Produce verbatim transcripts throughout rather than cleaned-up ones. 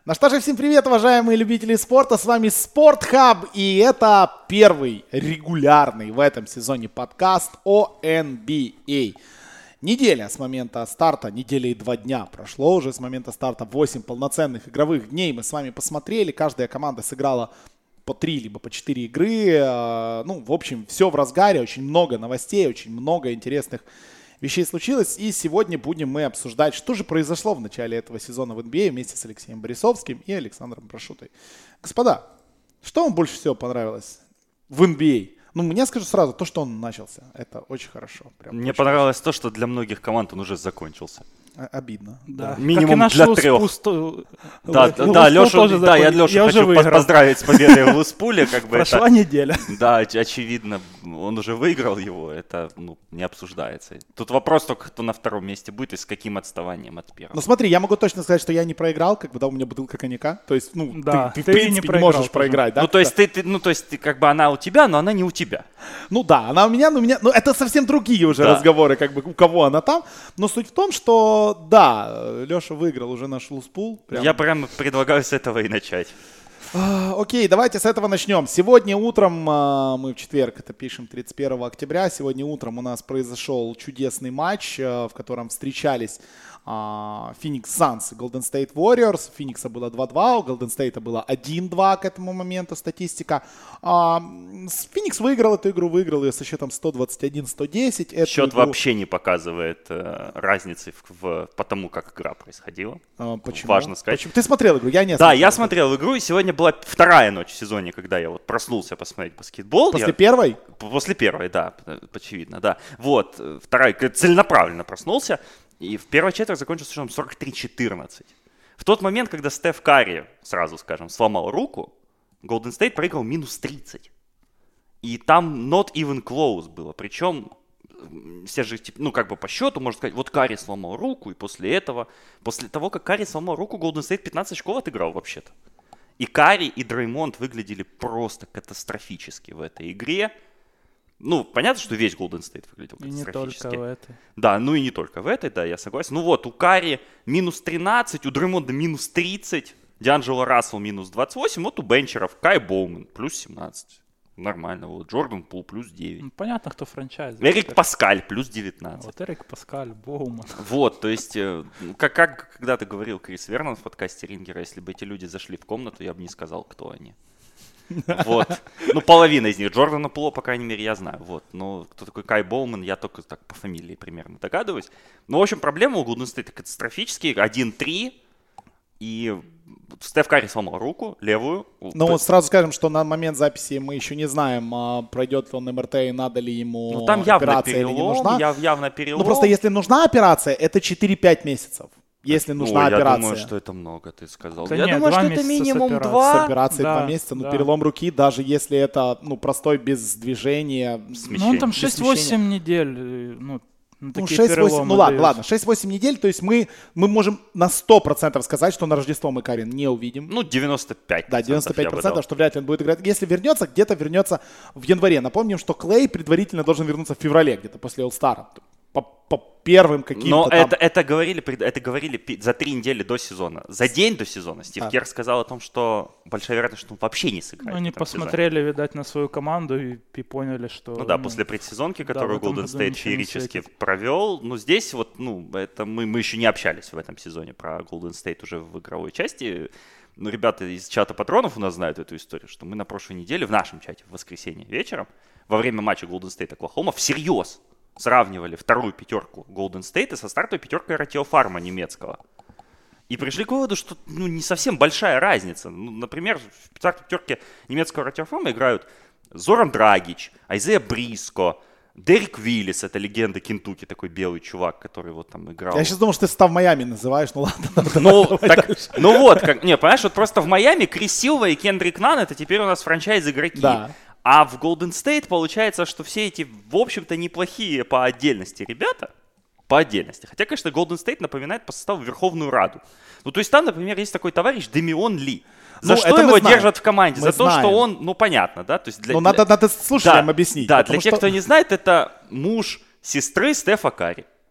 Ну что же, всем привет, уважаемые любители спорта, с вами Спортхаб, и это первый регулярный в этом сезоне подкаст о эн би эй. Неделя с момента старта, неделя и два дня прошло уже с момента старта, восемь полноценных игровых дней мы с вами посмотрели, каждая команда сыграла по три либо по четыре игры, ну, в общем, все в разгаре, очень много новостей, очень много интересных вещей случилось, и сегодня будем мы обсуждать, что же произошло в начале этого сезона в эн би эй вместе с Алексеем Борисовским и Александром Прошутой. Господа, что вам больше всего понравилось в эн би эй? Ну, мне скажу сразу, то, что он начался, это очень хорошо. Прям мне очень понравилось хорошо. То, что для многих команд он уже закончился. Обидно. Да. Да. Минимум для трех. Пусту... Да, Л- да, Л- да, Л- Леша, тоже да, я закон... Лешу я хочу выиграл. поздравить с победой в Луспуле. Как бы Прошла это, неделя. Да, оч- очевидно, он уже выиграл его, это ну, не обсуждается. Тут вопрос только, кто на втором месте будет и с каким отставанием от первого. Ну смотри, я могу точно сказать, что я не проиграл, как бы, да, у меня бутылка коньяка. То есть, ну, Да, ты, ты, ты в принципе не не, можешь проиграл, проиграть, да? Ну, то есть, ты, ты, ну, то есть, ты, как бы она у тебя, но она не у тебя. Ну да, она у меня, но у меня, ну это совсем другие уже Да. разговоры, как бы у кого она там. Но суть в том, что да, Леша выиграл уже наш луспул. Прям. Я прямо предлагаю с этого и начать. А, окей, давайте с этого начнем. Сегодня утром, а, мы в четверг это пишем, тридцать первого октября, сегодня утром у нас произошел чудесный матч, а, в котором встречались Phoenix Suns и Golden State Warriors. У Phoenix было два-два, у Golden State было один-два к этому моменту статистика. А, Phoenix выиграл эту игру, выиграл ее со счетом сто двадцать один сто десять. Эту Счет игру... вообще не показывает э, разницы в, в, по тому, как игра происходила. А, почему? Важно сказать. Почему? Ты смотрел игру? Я не Да, смотрел. я смотрел игру, и сегодня была вторая ночь в сезоне, когда я вот проснулся посмотреть баскетбол. После я... первой? После первой, да, очевидно, да. Вот, вторая, целенаправленно проснулся, и в первой четверти закончился счетом сорок три четырнадцать. В тот момент, когда Стеф Карри, сразу скажем, сломал руку, Golden State проиграл минус тридцать. И там not even close было, причем... Все же, ну, как бы по счету, можно сказать, вот Карри сломал руку, и после этого, после того, как Карри сломал руку, Golden State пятнадцать очков отыграл вообще-то. И Карри, и Дреймонд выглядели просто катастрофически в этой игре. Ну, понятно, что весь Golden State выглядел И не катастрофически. только в этой. Да, ну и не только в этой, да, я согласен. Ну вот, у Карри минус тринадцать, у Дреймонда минус тридцать, Дианджело Рассел минус двадцать восемь, вот у бенчеров Кай Боуман плюс семнадцать. Нормально, вот Джордан Пул плюс девять. Ну, понятно, кто франчайз. Эрик Паскаль плюс девятнадцать. Вот Эрик Паскаль, Боуман. Вот, то есть, э, как, как когда-то говорил Крис Вернон в подкасте Рингера, если бы эти люди зашли в комнату, я бы не сказал, кто они. Вот. Ну, половина из них. Джордана Пула, по крайней мере, я знаю. Вот. Но кто такой Кай Боуман, я только так по фамилии примерно догадываюсь. Ну, в общем, проблема у Golden State катастрофические. один-три. И Стеф Карри сломал руку, левую. Ну, вот сразу скажем, что на момент записи мы еще не знаем, пройдет ли он эм эр тэ и надо ли ему ну, там явно операция перелом, или не нужна. Яв, явно перелом. Ну, просто если нужна операция, это четыре-пять месяцев. Если нужна Ой, операция. Я думаю, что это много, ты сказал. Да я нет, думаю, два что это месяца минимум с два. С операцией Да, два месяца, ну, да. перелом руки, даже если это, ну, простой, без движения. Ну, он там без шесть-восемь смещения. недель, э, ну, Ну, такие шесть-восемь, переломы ну ладно, дают. ладно, шесть-восемь недель, то есть мы, мы можем на сто процентов сказать, что на Рождество мы Карри не увидим. Ну, девяносто пять процентов. Да, девяносто пять я бы процентов, дал. что вряд ли он будет играть. Если вернется, где-то вернется в январе. Напомним, что Клей предварительно должен вернуться в феврале, где-то после All-Star. По, по первым каким-то Но там... это, это, говорили, это говорили пи- за три недели до сезона. За день до сезона Стив А. Керр сказал о том, что большая вероятность, что он вообще не сыграет. Ну, они в этом сезоне. посмотрели, видать, на свою команду и, и поняли, что... Ну да, после предсезонки, да, которую в этом Golden году State ничего не феерически светит. провел. Ну, здесь вот, ну, это мы, мы еще не общались в этом сезоне про Golden State уже в игровой части. Ну, ребята из чата патронов у нас знают эту историю, что мы на прошлой неделе в нашем чате в воскресенье вечером во время матча Golden State Оклахома всерьез сравнивали вторую пятерку Golden State со стартовой пятеркой Ратиофарма немецкого. И пришли к выводу, что ну, не совсем большая разница. Ну, например, в стартовой пятерке немецкого Ратиофарма играют Зоран Драгич, Айзея Бриско, Дерек Виллис, это легенда Кентукки, такой белый чувак, который вот там играл. Я сейчас думал, что ты Став Майами называешь, ну ладно. Ну, так, ну вот, как, не, понимаешь, вот просто в Майами Крис Силва и Кендрик Нан это теперь у нас франчайз-игроки. Да. А в Golden State получается, что все эти, в общем-то, неплохие по отдельности ребята, по отдельности. Хотя, конечно, Golden State напоминает по составу Верховную Раду. Ну, то есть там, например, есть такой товарищ Демион Ли. За Ну, что это мы его знаем. держат в команде? Мы За то, знаем. что он, ну, понятно, да? То есть для, Ну, для- надо, надо слушателям да, объяснить. Да, потому для тех, что- кто не знает, это муж сестры Стефа Карри.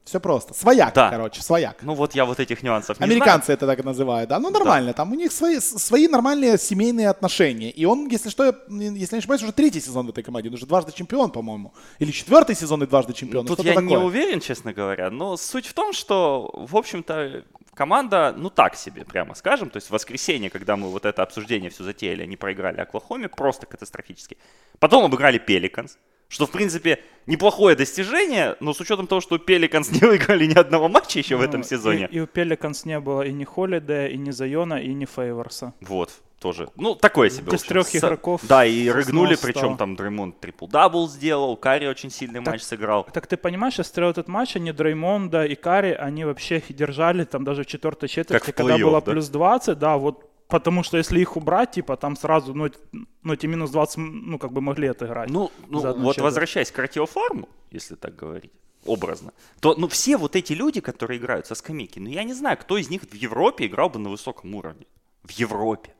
Все просто. Свояк, Да. короче, свояк. Ну вот я вот этих нюансов не Американцы знаю. это так называют, да. Ну нормально, Да. там у них свои, свои нормальные семейные отношения. И он, если что, если я не ошибаюсь, уже третий сезон в этой команде. Он уже дважды чемпион, по-моему. Или четвертый сезон и дважды чемпион. Тут что-то я такое. не уверен, честно говоря, но суть в том, что, в общем-то, команда, ну так себе, прямо скажем. То есть в воскресенье, когда мы вот это обсуждение все затеяли, они проиграли Оклахоме просто катастрофически. Потом обыграли Пеликанс, что, в принципе, неплохое достижение, но с учетом того, что Пеликанс не выиграли ни одного матча еще в этом Ну, сезоне. И, и у Пеликанс не было и ни Холидея, и ни Зайона, и ни Фейворса. Вот, тоже. Ну, такое себе. Без в общем. трех С- игроков Да, и рыгнули, снова причем стало. там Дреймонд трипл-дабл сделал, Карри очень сильный матч сыграл. Так ты понимаешь, я смотрел этот матч, они Дреймонда и Карри, они вообще их держали там даже в четвертой четверти, в когда плей-офф, было да? плюс двадцать, да, вот потому что если их убрать, типа там сразу, ну, эт- ну эти минус двадцать, ну как бы могли отыграть. Ну, ну за одну вот четверть. возвращаясь к Ратиофарму, если так говорить, образно, то ну, все вот эти люди, которые играют со скамейки, ну я не знаю, кто из них в Европе играл бы на высоком уровне. В Европе.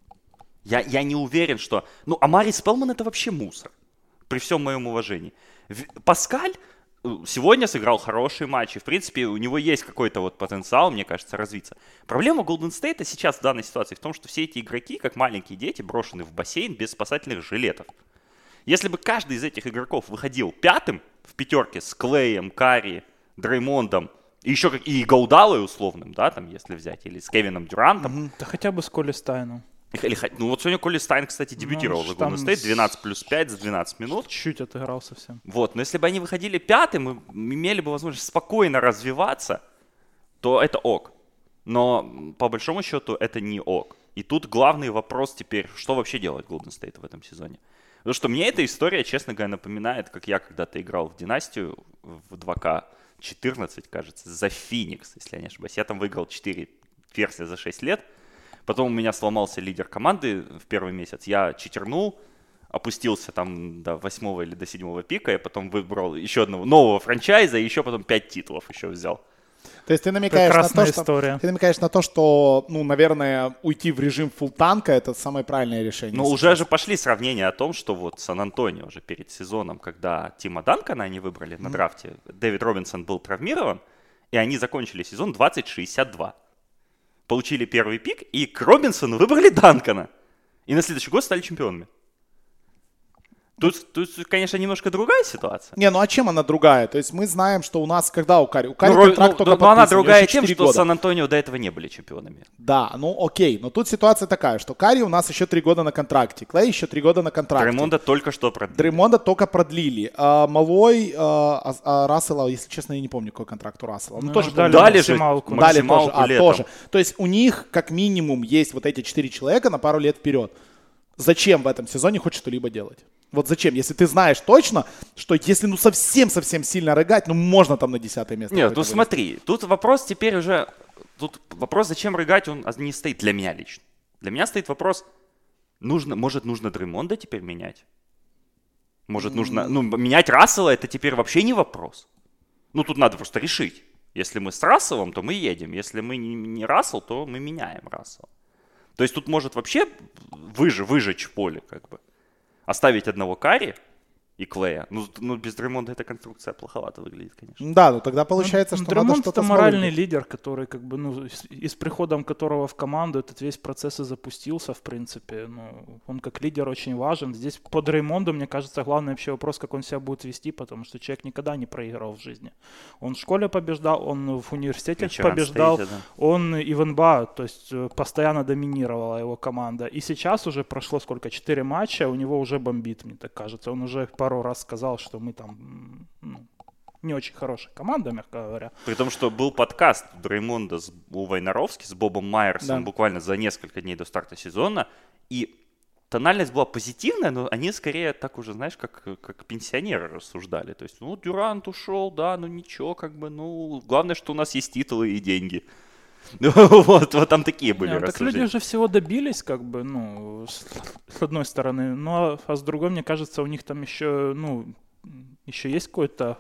Я, я не уверен, что... Ну, Амари Спелман это вообще мусор. При всем моем уважении. В- Паскаль э, сегодня сыграл хорошие матчи. В принципе, у него есть какой-то вот потенциал, мне кажется, развиться. Проблема Голден Стейта сейчас в данной ситуации в том, что все эти игроки, как маленькие дети, брошены в бассейн без спасательных жилетов. Если бы каждый из этих игроков выходил пятым в пятерке с Клеем, Карри, Дреймондом, и еще как и Гаудалой условным, да, там, если взять, или с Кевином Дюрантом, Да хотя бы с Коли Стайном. или, хот- ну вот сегодня Коли Стайн, кстати, дебютировал Ну, за там Golden State, с- двенадцать плюс пять за двенадцать минут. Чуть отыграл совсем. Вот, но если бы они выходили пятым и имели бы возможность спокойно развиваться, то это ок. Но м, по большому счету это не ок. И тут главный вопрос теперь, что вообще делать Golden State в этом сезоне. Потому что мне эта история, честно говоря, напоминает, как я когда-то играл в Династию в два ка четырнадцать, кажется, за Феникс, если я не ошибаюсь. Я там выиграл четыре версии за шесть лет. Потом у меня сломался лидер команды в первый месяц. Я читернул, опустился там до восьмого или до седьмого пика. Я потом выбрал еще одного нового франчайза и еще потом пять титулов еще взял. То есть ты намекаешь на Прекрасная то, что, история. ты намекаешь на то, что, ну, наверное, уйти в режим фулл-танка — это самое правильное решение. Но сейчас. уже же пошли сравнения о том, что вот Сан-Антонио уже перед сезоном, когда Тима Данкана они выбрали на драфте, Дэвид Робинсон был травмирован, и они закончили сезон двадцать шестьдесят два. Получили первый пик, и к Робинсону выбрали Данкана. И на следующий год стали чемпионами. Тут, тут, конечно, немножко другая ситуация. Не, ну а чем она другая? То есть мы знаем, что у нас, когда у Карри? У Карри Ну, Ро- контракт ну, только но она подписан, у него другая еще тем, четыре что года. Сан-Антонио до этого не были чемпионами. Да, ну окей, но тут ситуация такая, что Карри у нас еще три года на контракте, Клей еще три года на контракте. Дреймонда только что продлили. Дреймонда только продлили. А, Малой, а, а- а Рассела, если честно, я не помню, какой контракт у Рассела. Ну, Ну, тоже дали Дали же максималку. Дали максималку тоже, а, летом. тоже. То есть у них как минимум есть вот эти четыре человека на пару лет вперед. Зачем в этом сезоне хоть что-либо делать? Вот зачем? Если ты знаешь точно, что если ну совсем-совсем сильно рыгать, ну можно там на десятое место. Нет, какое-то ну вылезти. смотри, тут вопрос теперь уже, тут вопрос, зачем рыгать, он не стоит для меня лично. Для меня стоит вопрос, нужно, может, нужно Дреймонда теперь менять? Может, нужно, ну, менять Рассела, это теперь вообще не вопрос. Ну, тут надо просто решить. Если мы с Расселом, то мы едем. Если мы не, не Рассел, то мы меняем Рассела. То есть тут может вообще выжечь, выжечь поле, как бы. Оставить одного Карри и Клея. Ну, ну, без Дреймонда эта конструкция плоховато выглядит, конечно. Да, ну тогда получается, Ну, что надо Дреймонд что-то это с моральный Малой. лидер, который как бы, ну, с, и с приходом которого в команду этот весь процесс и запустился, в принципе. Ну, он как лидер очень важен. Здесь по Дреймонду, мне кажется, главный вообще вопрос, как он себя будет вести, потому что человек никогда не проиграл в жизни. Он в школе побеждал, он в университете Мичиган побеждал, Стейте, да. он и в эн бэ а, то есть э, постоянно доминировала его команда. И сейчас уже прошло сколько, четыре матча, у него уже бомбит, мне так кажется. Он уже пару раз сказал, что мы там м, ну, не очень хорошая команда, мягко говоря. При том, что был подкаст Дреймонда с, у Войнаровски с Бобом Майерсом Да. буквально за несколько дней до старта сезона. И тональность была позитивная, но они скорее так уже, знаешь, как, как пенсионеры рассуждали. То есть, ну, Дюрант ушел, да, ну ничего, как бы, ну, главное, что у нас есть титулы и деньги. Вот, вот там такие были Не, так люди рассуждения. уже всего добились, как бы, ну, с, с одной стороны. Ну, а, а с другой, мне кажется, у них там еще, ну, еще есть какой-то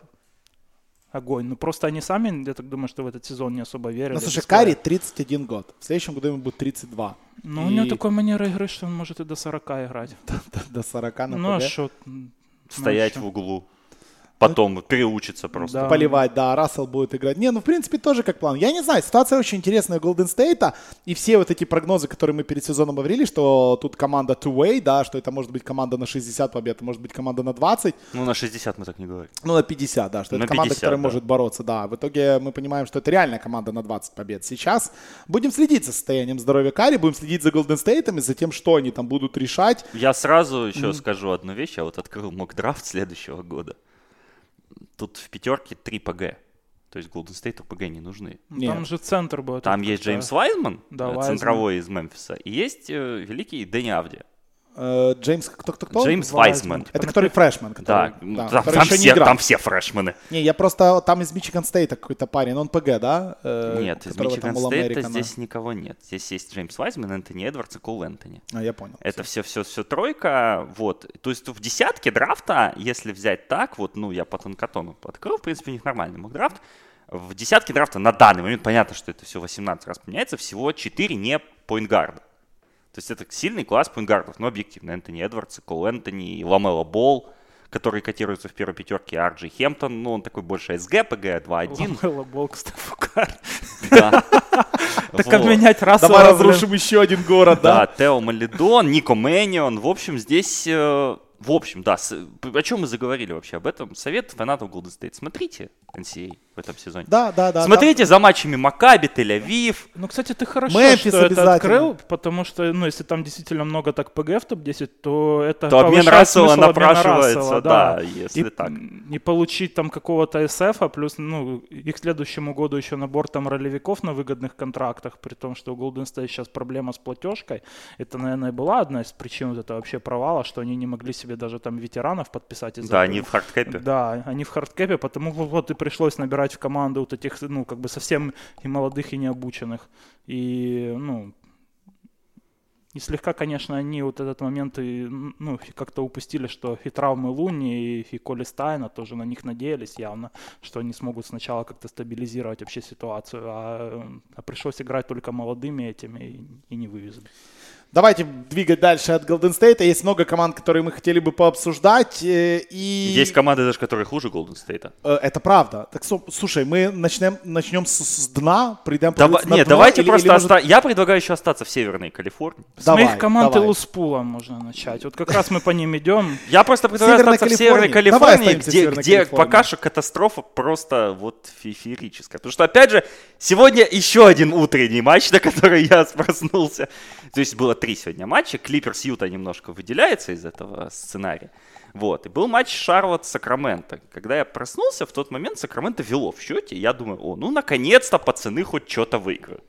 огонь. Ну, просто они сами, я так думаю, что в этот сезон не особо верили. Ну, слушай, без Клея. Карри тридцать один год. В следующем году ему будет тридцать два. Ну, у него И такой манера игры, что он может и до сорока играть. до сорока на Ну, а ПГ. что? Стоять ну, в углу. потом переучится просто. Да. Поливать, да, Рассел будет играть. Не, ну, в принципе, тоже как план. Я не знаю, ситуация очень интересная у Golden State, и все вот эти прогнозы, которые мы перед сезоном говорили, что тут команда two-way, да, что это может быть команда на шестьдесят побед, может быть команда на двадцать. Ну, на шестьдесят мы так не говорим. Ну, на пятьдесят, да, что На это команда, пятьдесят, которая да. может бороться, да. В итоге мы понимаем, что это реальная команда на двадцать побед. Сейчас будем следить за состоянием здоровья Карри, будем следить за Golden State и за тем, что они там будут решать. Я сразу еще mm-hmm. скажу одну вещь. Я вот открыл мок-драфт следующего года. Тут в пятерке три ПГ. То есть Golden State ПГ не нужны. Нет. Там же центр будет. Там есть Джеймс Вайзман, Да, э, Вайзман. центровой из Мемфиса, и есть э, великий Дэнни Авди. Э, Джеймс, кто-кто-кто? Джеймс Вайзман. Это который фрешмен, который, Да, да, там, который там еще все, не играл. там все фрешмены. Не, я просто, там из Мичиган Стейта какой-то парень, он ПГ, да? Э, Нет, из которого Мичиган там All Стейта American, здесь никого нет. Здесь есть Джеймс Вайзман, Энтони Эдвардс и Кол Энтони. А, я понял. Это все, все, все тройка, вот. То есть в десятке драфта, если взять так, вот, ну, я по тонкотону открыл, в принципе, у них нормальный мок-драфт. В десятке драфта на данный момент, понятно, что это все восемнадцать раз меняется, всего четыре не поинтгарда. То есть это сильный класс поинтгардов, но объективно. Энтони Эдвардс, Кол Энтони, Ламело Болл, которые котируются в первой пятерке, Ар Джей Хэмптон, ну, он такой больше СГ, ПГ два один. Ламело Болл к Стефу Карри. Да. Так Вот. обменять Рассела. Давай блин. разрушим еще один город, Да, да? Тео Малидон, Нико Мэнион. В общем, здесь... э, В общем, да, с- о чем мы заговорили вообще об этом? Совет фанатов Golden State. Смотрите эн си эй в этом сезоне. Да, да, да. Смотрите за матчами Макаби, Тель-Авив. Ну, кстати, ты хорошо, Мемфис что это обязательно. открыл, потому что, ну, если там действительно много так ПГ в топ десять, то это То обмен повышает Рассела смысл обмена напрашивается, Рассела, да, если и, так. И получить там какого-то эс эф, плюс, ну, и к следующему году еще набор там ролевиков на выгодных контрактах, при том, что у Golden State сейчас проблема с платежкой. Это, наверное, и была одна из причин вот этого вообще провала, что они не могли себе даже там ветеранов подписать. из-за Да, этого. они в хардкэпе. Да, они в хардкэпе, потому вот и пришлось набирать в команду вот этих, ну, как бы совсем и молодых, и необученных. И, ну, и слегка, конечно, они вот этот момент и, ну, как-то упустили, что и травмы Луни, и, и Коли Стайна тоже на них надеялись явно, что они смогут сначала как-то стабилизировать вообще ситуацию, а, а пришлось играть только молодыми этими и, и не вывезли. Давайте двигать дальше от Golden State. Есть много команд, которые мы хотели бы пообсуждать. э, И... Есть команды даже, которые хуже Golden State. Э, Это правда. Так, со- слушай, мы начнем, начнем с, с дна, придем Дава- на Нет, дно, давайте или- просто или, может, оста- Я предлагаю еще остаться в Северной Калифорнии. С Давай, моих команд и давай. Луспула можно начать. Вот как раз мы по ним идем. Я просто предлагаю Северной остаться в Северной Калифорнии. Давай Калифорнии, останемся в где, Северной где Калифорнии. пока что катастрофа просто вот фе- феерическая. Потому что, опять же, сегодня еще один утренний матч, на который я проснулся. То есть было три сегодня матча. Клиперс Юта немножко выделяется из этого сценария. Вот. И был матч Шарлотт-Сакраменто. Когда я проснулся, в тот момент Сакраменто вело в счете. И я думаю, о, ну наконец-то пацаны хоть что-то выиграют.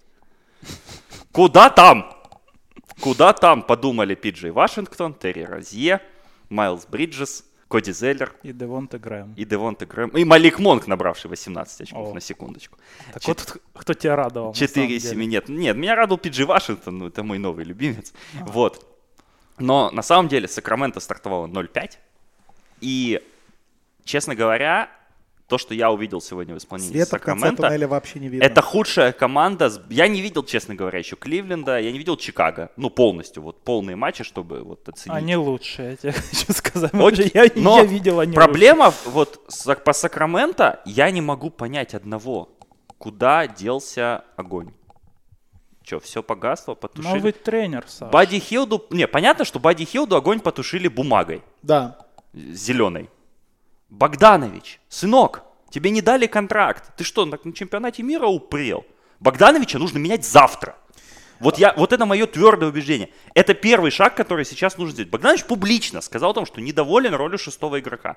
Куда там? Куда там, подумали Пи Джей Вашингтон, Терри Розье, Майлз Бриджес, Коди Зеллер И Девонте Грэм. и Девонте Грэм. И Малик Монк, набравший восемнадцать очков, О. на секундочку. Так Чет- вот, кто тебя радовал? на самом четыре деле? семь. Нет, нет, меня радовал Пи Джей Вашингтон, ну, это мой новый любимец. Вот. Но на самом деле Сакраменто стартовало ноль пять. И, честно говоря, то, что я увидел сегодня в исполнении Света в конце Сакраменто, туннеля вообще не видно. это худшая команда. с- Я не видел, честно говоря, еще Кливленда, я не видел Чикаго. Ну, полностью, вот полные матчи, чтобы вот оценить. Они лучшие, я тебе хочу сказать. Окей, Я, но я видел, они проблема вот с- по Сакраменто, я не могу понять одного. Куда делся огонь? Че, все погасло, лучшие. потушили? Новый тренер, Саш. Бадди Хилду... Не, понятно, что Бадди Хилду огонь потушили бумагой Да. зеленой. Богданович, сынок, тебе не дали контракт. Ты что, на, на чемпионате мира упрел? Богдановича нужно менять завтра. Вот, я, вот это мое твердое убеждение. Это первый шаг, который сейчас нужно сделать. Богданович публично сказал о том, что недоволен ролью шестого игрока.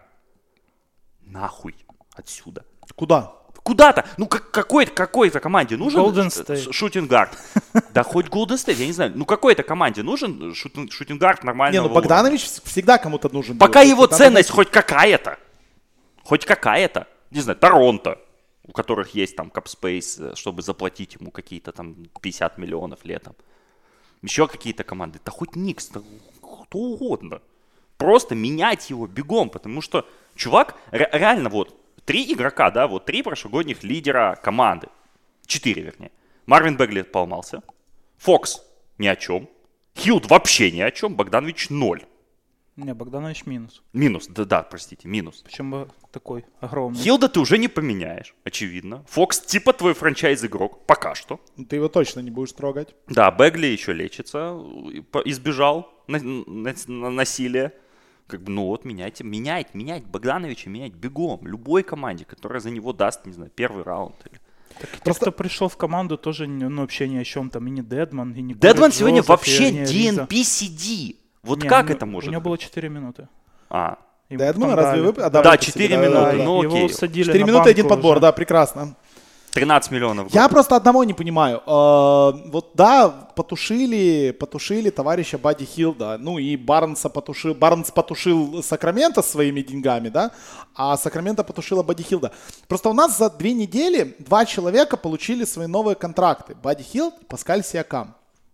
Нахуй отсюда. Куда? Куда-то. Ну, как, какой-то, какой-то команде нужен Golden ш- State. ш- шутингард. Да хоть Golden State, я не знаю. Ну, какой-то команде нужен шутин- шутингард Не, нормального ну Богданович всегда кому-то нужен. Пока будет. его Надо ценность найти. хоть какая-то. Хоть какая-то. Не знаю, Торонто, у которых есть там капспейс, чтобы заплатить ему какие-то там пятьдесят миллионов летом. Еще какие-то команды. Да хоть Никс, да кто угодно. Просто менять его бегом, потому что чувак, ре- реально вот, три игрока, да, вот три прошлогодних лидера команды. Четыре, вернее. Марвин Бегли поломался. Фокс ни о чем. Хилд вообще ни о чем. Богданович ноль. Не, Богданович минус. Минус, да-да, простите, минус. Причем такой огромный. Хилда ты уже не поменяешь, очевидно. Фокс типа твой франчайз-игрок, пока что. Ты его точно не будешь трогать. Да, Бегли еще лечится, избежал на- на- на- насилия. Как бы, ну вот, меняйте, менять, менять Богдановича, менять бегом. Любой команде, которая за него даст, не знаю, первый раунд. Или... Так, те, Просто- кто пришел в команду, тоже ну, вообще ни о чем там. И не Дедман, и не Дедман Корey сегодня Джозеф, вообще и не ди эн Риза. пи си ди. Вот Не, как у него- это может У него быть? было четыре минуты. А, Ему Дедмана потом разве дали. вы... а, Да, выпустили, четыре да, да, минуты, да, да. ну Его окей. усадили четыре на минуты, один банку подбор, уже. да, прекрасно. тринадцать миллионов. Я просто одного не понимаю. Э, Вот да, потушили, потушили товарища Бадди Хилда. Ну и Барнса потушил, Барнс потушил Сакраменто своими деньгами, да, а Сакраменто потушила Бадди Хилда. Просто у нас за две недели два человека получили свои новые контракты. Бадди Хилд и Паскаль Сиакам.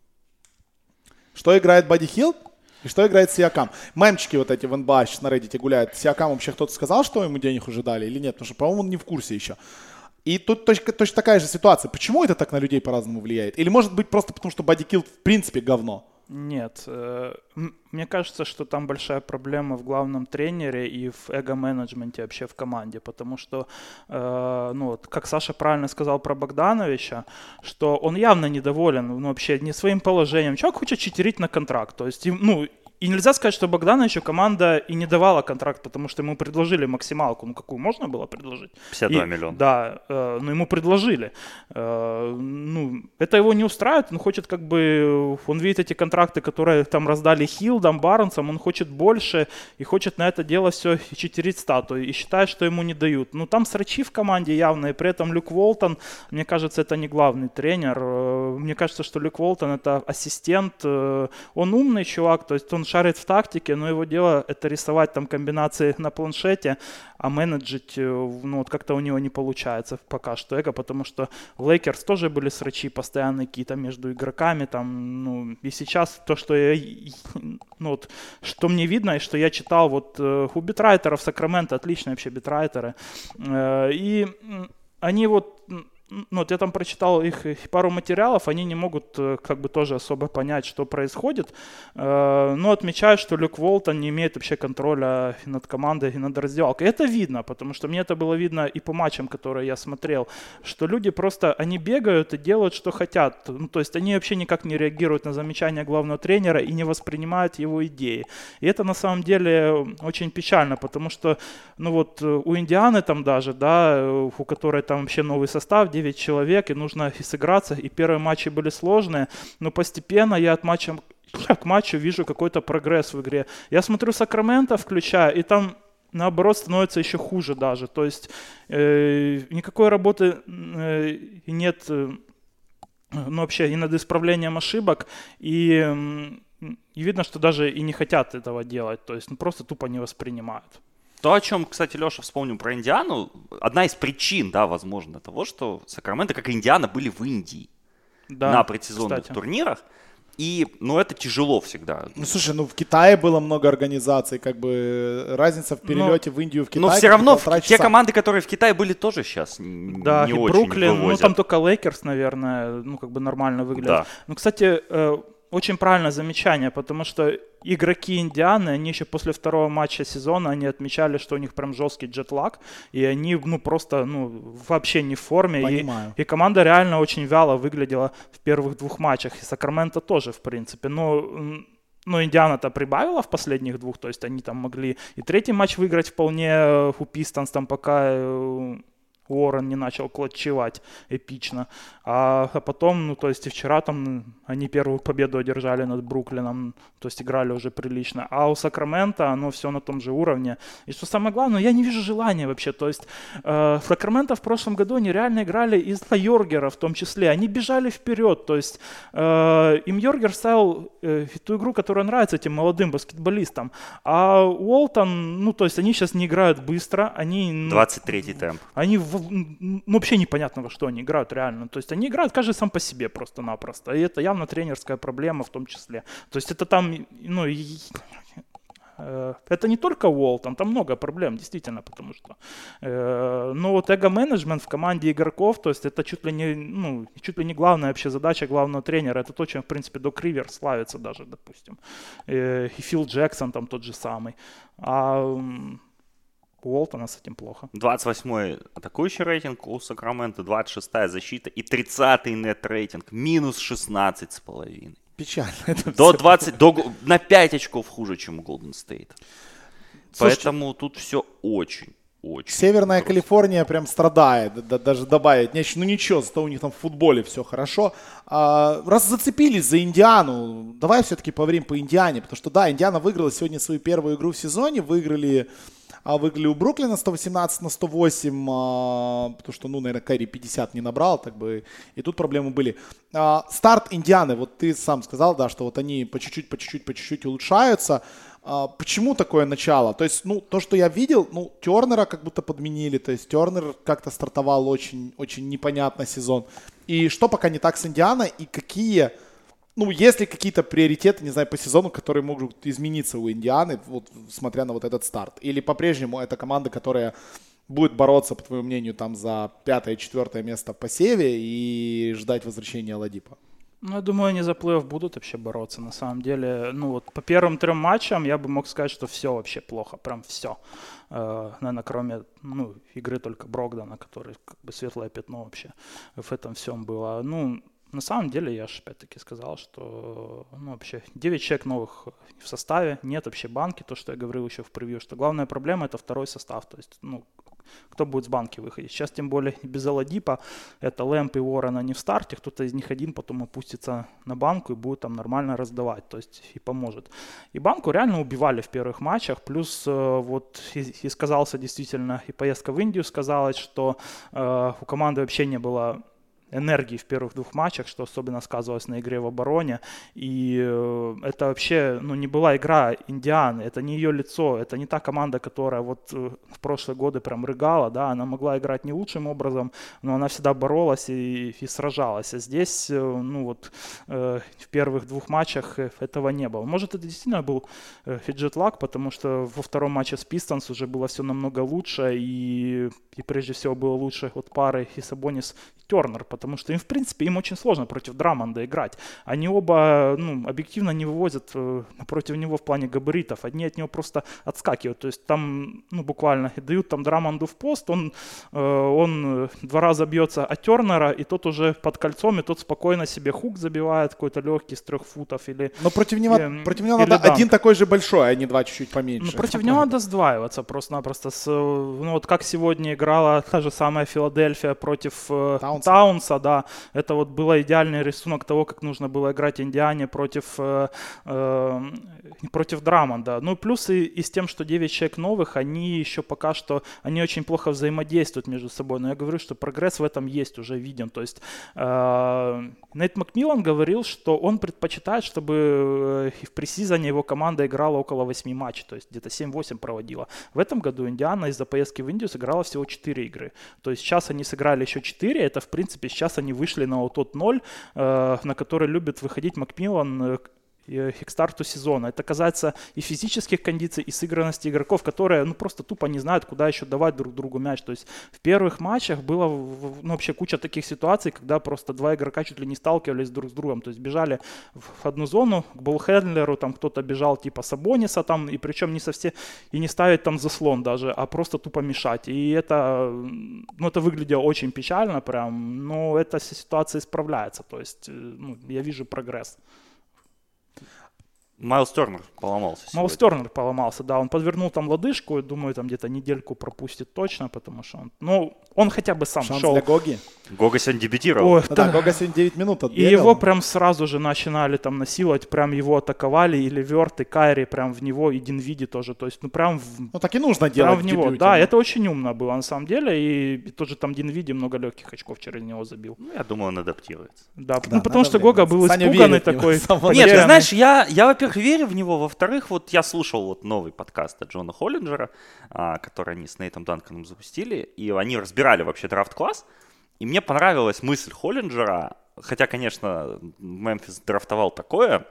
Что играет Бадди Хилд? И что играет Сиакам? Мемчики вот эти в эн би эй сейчас на Reddit гуляют. Сиакам вообще кто-то сказал, что ему денег уже дали или нет? Потому что, по-моему, он не в курсе еще. И тут точно, точно такая же ситуация. Почему это так на людей по-разному влияет? Или может быть просто потому, что Бадди Хилд в принципе говно? Нет, э, м- мне кажется, что там большая проблема в главном тренере и в эго-менеджменте вообще в команде, потому что, э, ну вот, как Саша правильно сказал про Богдановича, что он явно недоволен, ну, вообще не своим положением. Человек хочет читерить на контракт, то есть, им, ну, и нельзя сказать, что Богдановичу команда и не давала контракт, потому что ему предложили максималку, ну какую можно было предложить? пятьдесят два И- миллиона. Да, э, но ему предложили. Э, ну, это его не устраивает, он хочет как бы, он видит эти контракты, которые там раздали Хилдам, Барнсам, он хочет больше и хочет на это дело все читерить статую и считает, что ему не дают. Ну там срачи в команде явно, и при этом Люк Волтон, мне кажется, это не главный тренер. Э, Мне кажется, что Люк Волтон это ассистент, э, он умный чувак, то есть он шарит в тактике, но его дело это рисовать там комбинации на планшете, а менеджить, э, ну вот как-то у него не получается пока что эго, потому что в Лейкерс тоже были срачи постоянные какие-то между игроками, там, ну, и сейчас то, что я, ну вот, что мне видно и что я читал, вот э, у битрайтеров Сакраменто, отличные вообще битрайтеры, э, и м, они вот, м, ну вот я там прочитал их их пару материалов, они не могут э, как бы тоже особо понять, что происходит, э, но отмечают, что Люк Волтон не имеет вообще контроля и над командой, и над раздевалкой. Это видно, потому что мне это было видно и по матчам, которые я смотрел, что люди просто, они бегают и делают, что хотят. Ну, то есть они вообще никак не реагируют на замечания главного тренера и не воспринимают его идеи. И это на самом деле очень печально, потому что, ну вот, у Индианы там даже, да, у которой там вообще новый состав, девять человек, и нужно и сыграться, и первые матчи были сложные, но постепенно я от матча к матчу вижу какой-то прогресс в игре. Я смотрю Сакраменто, включаю, и там наоборот становится еще хуже даже. То есть э, никакой работы э, нет, э, ну вообще и над исправлением ошибок, и, э, и видно, что даже и не хотят этого делать, то есть ну, просто тупо не воспринимают. То, о чем, кстати, Леша вспомнил про Индиану, одна из причин, да, возможно, того, что Сакраменто, как и Индиана, были в Индии Да, на предсезонных кстати. турнирах. И, ну, это тяжело всегда. Ну, слушай, ну в Китае было много организаций, как бы разница в перелете в Индию, в Китай. Но все равно полтора в- те часа. команды, которые в Китае были, тоже сейчас Да, не и очень Бруклин, ну вывозят. там только Лейкерс, наверное, ну как бы нормально выглядят. Да. Ну, кстати, э, очень правильное замечание, потому что игроки Индианы, они еще после второго матча сезона, они отмечали, что у них прям жесткий джетлаг, и они, ну, просто, ну, вообще не в форме. И, Понимаю. и команда реально очень вяло выглядела в первых двух матчах, и Сакраменто тоже, в принципе. Но, м, но Индиана-то прибавила в последних двух, то есть они там могли и третий матч выиграть вполне э, у Пистанс, там пока э, Уоррен не начал клатчевать эпично. А, а потом, ну, то есть и вчера там они первую победу одержали над Бруклином, то есть играли уже прилично. А у Сакраменто оно все на том же уровне. И что самое главное, я не вижу желания вообще. То есть э, Сакраменто в прошлом году они реально играли из-за Йоргера в том числе. Они бежали вперед. То есть э, им Йоргер ставил э, ту игру, которая нравится этим молодым баскетболистам. А Уолтон, ну, то есть они сейчас не играют быстро. Они, ну, двадцать третий темп. они в- ну, вообще непонятно, во что они играют реально. То есть они играют каждый сам по себе просто-напросто. И это явно тренерская проблема в том числе. То есть это там, ну, и- Это не только Уолтон, там много проблем, действительно, потому что... Но вот эго-менеджмент в команде игроков, то есть это чуть ли не, ну, чуть ли не главная вообще задача главного тренера. Это то, чем, в принципе, Док Ривер славится даже, допустим. И Фил Джексон там тот же самый. А у Уолтона с этим плохо. двадцать восьмой атакующий рейтинг у Сакраменто, двадцать шестая защита и тридцатый нет-рейтинг, минус шестнадцать с половиной. Печально. Это до все. двадцати, до, на пять очков хуже, чем у Golden State. Слушайте, поэтому тут все очень, очень. Северная просто. Калифорния прям страдает, да, даже добавить нечего. Ну ничего, зато у них там в футболе все хорошо. А, раз зацепились за Индиану, давай все-таки поговорим по Индиане, потому что да, Индиана выиграла сегодня свою первую игру в сезоне, выиграли... А выиграли у Бруклина сто восемнадцать на сто восемь, а, потому что, ну, наверное, Кайри пятьдесят не набрал, так бы, и тут проблемы были. А, старт Индианы, вот ты сам сказал, да, что вот они по чуть-чуть, по чуть-чуть, по чуть-чуть улучшаются. А, почему такое начало? То есть, ну, то, что я видел, ну, Тернера как будто подменили, то есть Тернер как-то стартовал очень, очень непонятно сезон. И что пока не так с Индианой, и какие... Ну, есть ли какие-то приоритеты, не знаю, по сезону, которые могут измениться у Индианы, вот, смотря на вот этот старт? Или по-прежнему это команда, которая будет бороться, по твоему мнению, там за пятое-четвертое место в посеве и ждать возвращения Ладипа? Ну, я думаю, они за плей-офф будут вообще бороться, на самом деле. Ну, вот по первым трем матчам я бы мог сказать, что все вообще плохо, прям все. Э, наверное, кроме, ну, игры только Брогдана, который как бы светлое пятно вообще в этом всем было. Ну, на самом деле, я же опять-таки сказал, что ну, вообще девять человек новых в составе, нет вообще банки, то, что я говорил еще в превью, что главная проблема это второй состав, то есть, ну, кто будет с банки выходить. Сейчас, тем более, без Оладипа, это Лэмп и Уоррен, они в старте, кто-то из них один потом опустится на банку и будет там нормально раздавать, то есть и поможет. И банку реально убивали в первых матчах, плюс вот и, и сказался действительно, и поездка в Индию сказалась, что э, у команды вообще не было энергии в первых двух матчах, что особенно сказывалось на игре в обороне. И э, это вообще ну, не была игра Индианы, это не ее лицо, это не та команда, которая вот э, в прошлые годы прям рыгала, да, она могла играть не лучшим образом, но она всегда боролась и, и сражалась. А здесь, э, ну вот, э, в первых двух матчах этого не было. Может, это действительно был э, фиджет-лаг, потому что во втором матче с Пистонс уже было все намного лучше, и, и прежде всего было лучше от пары и Сабонис и Тернер, потому что им, в принципе, им очень сложно против Драмонда играть. Они оба, ну, объективно не вывозят э, против него в плане габаритов. Одни от него просто отскакивают. То есть там, ну, буквально дают там Драмонду в пост, он, э, он два раза бьется от Тернера, и тот уже под кольцом, и тот спокойно себе хук забивает, какой-то легкий с трех футов. Или, Но против него, э, против него надо данк. Один такой же большой, а не два чуть-чуть поменьше. Ну, против него надо сдваиваться просто-напросто. С, ну, вот как сегодня играла та же самая Филадельфия против э, Таунса. Таунса, да. Это вот был идеальный рисунок того, как нужно было играть Индиане против, э, э, против Драмонда. Ну, плюс и, и с тем, что девять человек новых, они еще пока что, они очень плохо взаимодействуют между собой. Но я говорю, что прогресс в этом есть, уже виден. То есть э, Нейт Макмиллан говорил, что он предпочитает, чтобы в пресизоне его команда играла около восьми матчей, то есть где-то семь-восемь проводила. В этом году Индиана из-за поездки в Индию сыграла всего четыре игры. То есть сейчас они сыграли еще четыре, это в принципе сейчас они вышли на вот тот ноль, э, на который любит выходить Макмиллан э, к старту сезона. Это касается и физических кондиций, и сыгранности игроков, которые ну, просто тупо не знают, куда еще давать друг другу мяч. То есть в первых матчах было ну, вообще куча таких ситуаций, когда просто два игрока чуть ли не сталкивались друг с другом. То есть бежали в одну зону к болхендлеру, там кто-то бежал типа Сабониса, там, и причем не совсем, и не ставить там заслон даже, а просто тупо мешать. И это, ну, это выглядело очень печально прям, но эта ситуация исправляется. То есть ну, я вижу прогресс. Майлз Тернер поломался сегодня. Майлз Тернер поломался, да, он подвернул там лодыжку, думаю, там где-то недельку пропустит точно, потому что он, ну, он хотя бы сам Шанс шел. для Гоги. Гога сегодня дебютировал. Ой, Ну да. да, Гога сегодня девять минут И отбегал. его прям сразу же начинали там насиловать, прям его атаковали, и Леверт, и Кайри прям в него, и Динвиди тоже, то есть, ну, прям в, Ну так и нужно делать прям в него. дебюте, Да, ну. это очень умно было на самом деле, и, и тоже там Динвиди много легких очков через него забил. Ну, я думаю, он адаптируется. Да, Да, ну, потому надо что время. Гога был Саня испуганный верит в него, такой. с самого Нет, ты потерянный. знаешь, я, я, во-первых, верю в него, во-вторых, вот я слушал вот новый подкаст от Джона Холлинджера, а, который они с Нейтом Данканом запустили, и они разбирали вообще драфт-класс, и мне понравилась мысль Холлинджера, хотя, конечно, Мемфис драфтовал такое,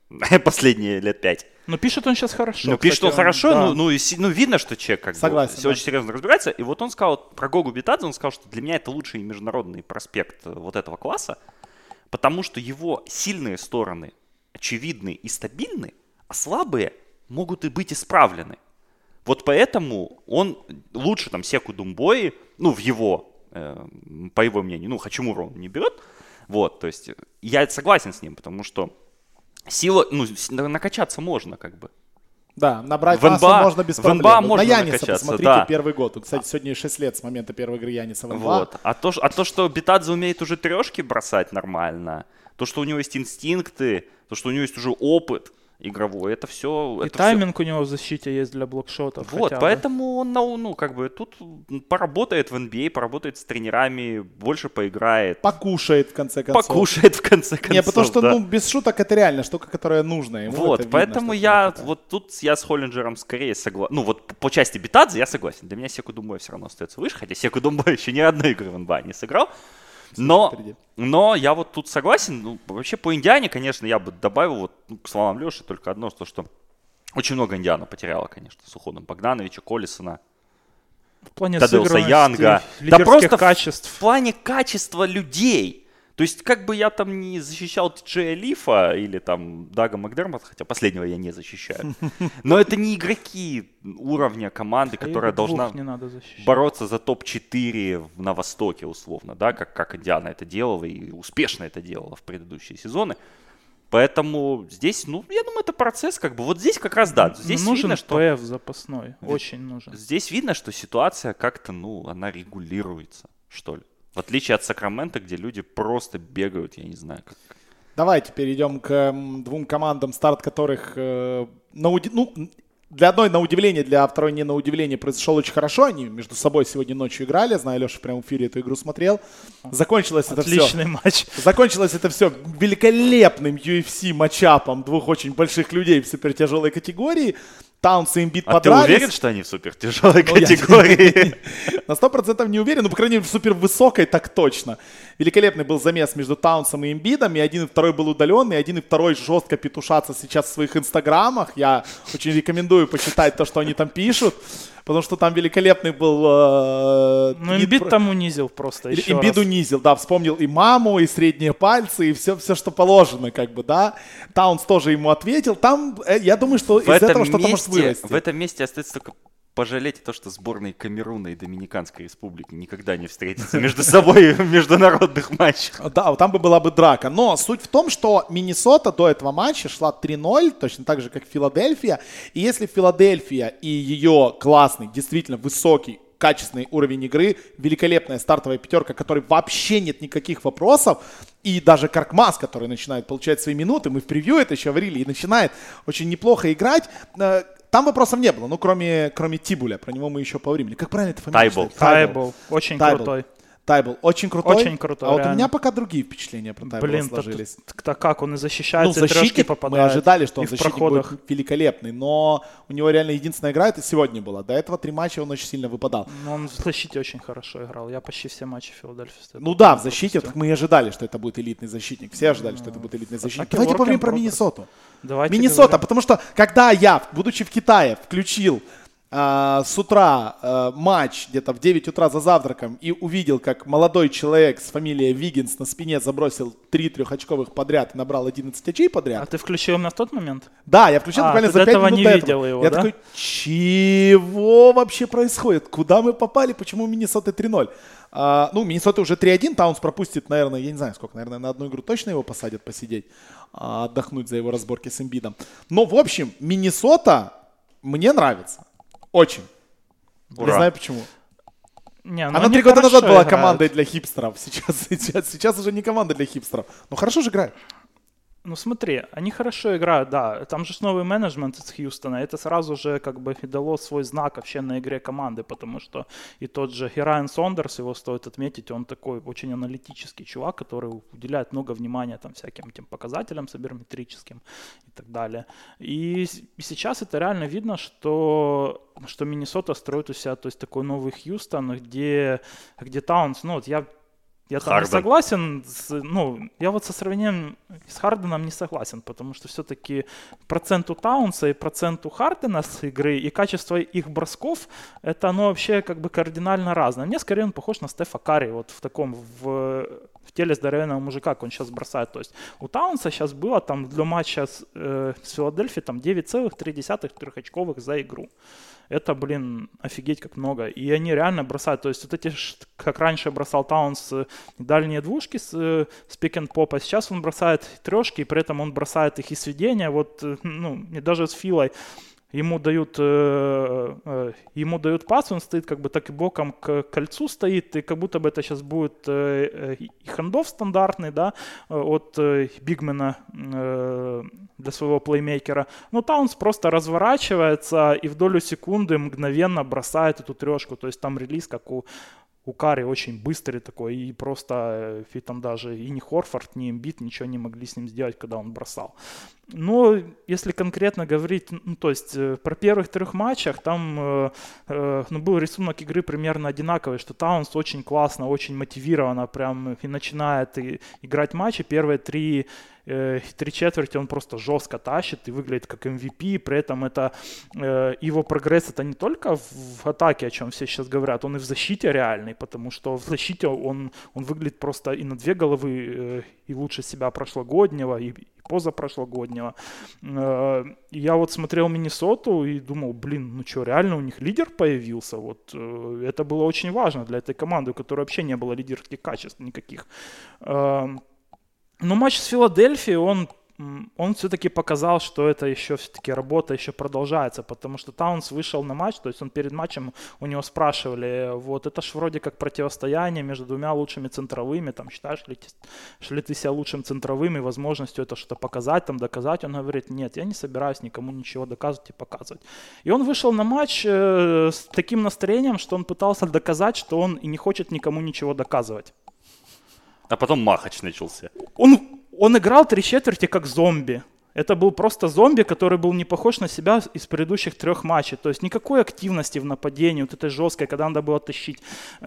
последние лет пять. Ну, пишет он сейчас хорошо. Ну, пишет он кстати, хорошо, да. ну, ну, и, ну, видно, что человек как Согласен, бы да. очень серьезно разбирается. И вот он сказал про Гогу Битадзе, он сказал, что для меня это лучший международный проспект вот этого класса, потому что его сильные стороны очевидны и стабильны, а слабые могут и быть исправлены. Вот поэтому он лучше там Секу Думбои, ну, в его, э, по его мнению, ну, Хачимуру он не берет. Вот, то есть я согласен с ним, потому что сила, ну, накачаться можно как бы. Да, набрать в эн би эй массу можно без в проблем. эн би эй На можно Яниса накачаться, посмотрите, да. первый год. Кстати, сегодня шесть лет с момента первой игры Яниса в эн би эй. Вот. А то, а то, что Битадзе умеет уже трешки бросать нормально, то, что у него есть инстинкты, то, что у него есть уже опыт игровой, это все... И это тайминг все... у него в защите есть для блокшотов. Вот, поэтому он, ну, как бы, тут поработает в эн би эй, поработает с тренерами, больше поиграет. Покушает, в конце концов. Покушает, в конце концов, Не, потому что, да. ну, без шуток, это реально штука, которая нужна ему. Вот, видно, поэтому я, вот тут я с Холлинджером скорее согласен. Ну, вот по части Битадзе я согласен. Для меня Секу Думбои все равно остается выше, хотя Секу Думбои еще ни одной игры в эн би эй не сыграл. Но, но я вот тут согласен. Ну, вообще по Индиане, конечно, я бы добавил вот, ну, к словам Леши только одно, то, что очень много Индиана потеряла, конечно, с уходом Богдановича, Коллисона, в плане Тадеуса Янга. Да просто качеств. В, в плане качества людей. То есть, как бы я там не защищал Джея Лифа или там Дага Макдермота, хотя последнего я не защищаю. Но это не игроки уровня команды, которая должна бороться за топ четыре на Востоке, условно, да, как, как Индиана это делала и успешно это делала в предыдущие сезоны. Поэтому здесь, ну, я думаю, это процесс, как бы, вот здесь как раз, да, здесь нужен видно, что... ПФ запасной, очень нужен. Здесь видно, что ситуация как-то, ну, она регулируется, что ли. В отличие от Сакрамента, где люди просто бегают, я не знаю, как... Давайте перейдем к м, двум командам, старт которых, э, на уди... ну, для одной на удивление, для второй не на удивление произошел очень хорошо. Они между собой сегодня ночью играли. Знаю, Леша в прямом эфире эту игру смотрел. Закончилось это все... Отличный матч. Закончилось это все великолепным ю эф си матчапом двух очень больших людей в супертяжелой категории. Таунс и Эмбит а подрались. ты уверен, что они в супертяжелой ну, категории? На сто процентов не уверен, но, по крайней мере, в супервысокой так точно. Великолепный был замес между Таунсом и Эмбидом, и один и второй был удаленный, один и второй жестко петушатся сейчас в своих инстаграмах. Я очень рекомендую почитать то, что они там пишут, потому что там великолепный был... Э, ну, Эмбид про... там унизил просто еще Эмбид раз. унизил, да, вспомнил и маму, и средние пальцы, и все, все, что положено, как бы, да. Таунс тоже ему ответил. Там, э, я думаю, что в из этого что-то может вырасти. В этом месте остается только пожалеть то, что сборные Камеруна и Доминиканской Республики никогда не встретятся между собой в международных матчах. Да, там бы была бы драка. Но суть в том, что Миннесота до этого матча шла три ноль, точно так же, как Филадельфия. И если Филадельфия и ее классный, действительно высокий, качественный уровень игры, великолепная стартовая пятерка, которой вообще нет никаких вопросов, и даже Каркмас, который начинает получать свои минуты, мы в превью это еще говорили, и начинает очень неплохо играть, там вопросов не было, ну, кроме, кроме Тибуля, про него мы еще поговорим. Как правильно это фамилия? Тайбл. Тайбл, очень Тайбл. крутой. Тайбл, очень крутой. Очень крутой, А вот реально. у меня пока другие впечатления про Тайбла Блин, сложились. так как он и защищается, ну, и трешки попадает. Мы ожидали, что он в защитник проходах. будет великолепный, но у него реально единственная игра это сегодня была. До этого три матча он очень сильно выпадал. Но он в защите очень хорошо играл. Я почти все матчи Филадельфии. Ну да, в защите так мы и ожидали, что это будет элитный защитник. Все ожидали, что это будет элитный защитник. Давайте поговорим про Миннесоту. Давайте Миннесота, говорим. потому что когда я, будучи в Китае, включил Uh, с утра uh, матч где-то в девять утра за завтраком и увидел, как молодой человек с фамилией Виггинс на спине забросил три трехочковых подряд и набрал одиннадцать очей подряд. А ты включил именно в тот момент? Да, я включил а, буквально ты за пять минут не до видел этого. Его, я да? такой, чего вообще происходит? Куда мы попали? Почему Миннесота три ноль? Uh, ну, Миннесота уже три один, Таунс пропустит, наверное, я не знаю сколько, наверное, на одну игру точно его посадят посидеть, uh, отдохнуть за его разборки с Эмбидом. Но, в общем, Миннесота мне нравится. Очень. Ура. Не знаю почему. Не, ну Она три года назад была играют. командой для хипстеров. Сейчас, сейчас, сейчас уже не команда для хипстеров. Но хорошо же играют. Ну смотри, они хорошо играют, да. Там же новый менеджмент из Хьюстона. Это сразу же как бы дало свой знак вообще на игре команды, потому что и тот же Херайан Сондерс, его стоит отметить, он такой очень аналитический чувак, который уделяет много внимания там всяким этим показателям саберметрическим и так далее. И, и сейчас это реально видно, что что Миннесота строит у себя, то есть такой новый Хьюстон, где, где Таунс, ну вот я Я там Харден. не согласен, с, ну, я вот со сравнением с Харденом не согласен, потому что все-таки процент у Таунса и процент у Хардена с игры и качество их бросков, это оно вообще как бы кардинально разное. Мне скорее он похож на Стефа Карри, вот в таком, в, в теле здоровенного мужика, как он сейчас бросает. То есть у Таунса сейчас было там для матча с, э, с Филадельфией там девять целых три десятых трехочковых за игру. Это, блин, офигеть как много. И они реально бросают. То есть вот эти, как раньше бросал Таунс дальние двушки с, с пик-н-поп, а сейчас он бросает трешки, и при этом он бросает их и сведения. Вот, ну, и даже с Филой ему дают, э, э, ему дают пас, он стоит как бы так и боком к кольцу стоит, и как будто бы это сейчас будет э, и хендов стандартный, да, от э, бигмена э, для своего плеймейкера. Но Таунс просто разворачивается и в долю секунды мгновенно бросает эту трешку, то есть там релиз, как у У Карри очень быстрый такой, и просто и там даже и ни Хорфорд, ни Эмбит ничего не могли с ним сделать, когда он бросал. Но если конкретно говорить, ну, то есть про первых трех матчах, там э, э, ну, был рисунок игры примерно одинаковый, что Таунс очень классно, очень мотивированно прям и начинает и, играть матчи. Первые три Три четверти он просто жестко тащит и выглядит как эм ви пи, при этом это э, его прогресс это не только в, в атаке, о чем все сейчас говорят, он и в защите реальный, потому что в защите он, он выглядит просто и на две головы э, и лучше себя прошлогоднего, и, и позапрошлогоднего. Э, я вот смотрел Миннесоту и думал, блин, ну что, реально у них лидер появился, вот э, это было очень важно для этой команды, у которой вообще не было лидерских качеств никаких. Э, Но матч с Филадельфией, он, он все-таки показал, что это еще все-таки работа еще продолжается, потому что Таунс вышел на матч, то есть он перед матчем у него спрашивали, вот это ж вроде как противостояние между двумя лучшими центровыми, там считаешь ли, ли ты себя лучшим центровым и возможностью это что-то показать, там доказать? Он говорит, нет, я не собираюсь никому ничего доказывать и показывать. И он вышел на матч э, с таким настроением, что он пытался доказать, что он и не хочет никому ничего доказывать. А потом махач начался. Он, он играл три четверти как зомби. Это был просто зомби, который был не похож на себя из предыдущих трех матчей. То есть никакой активности в нападении, вот этой жесткой, когда надо было тащить.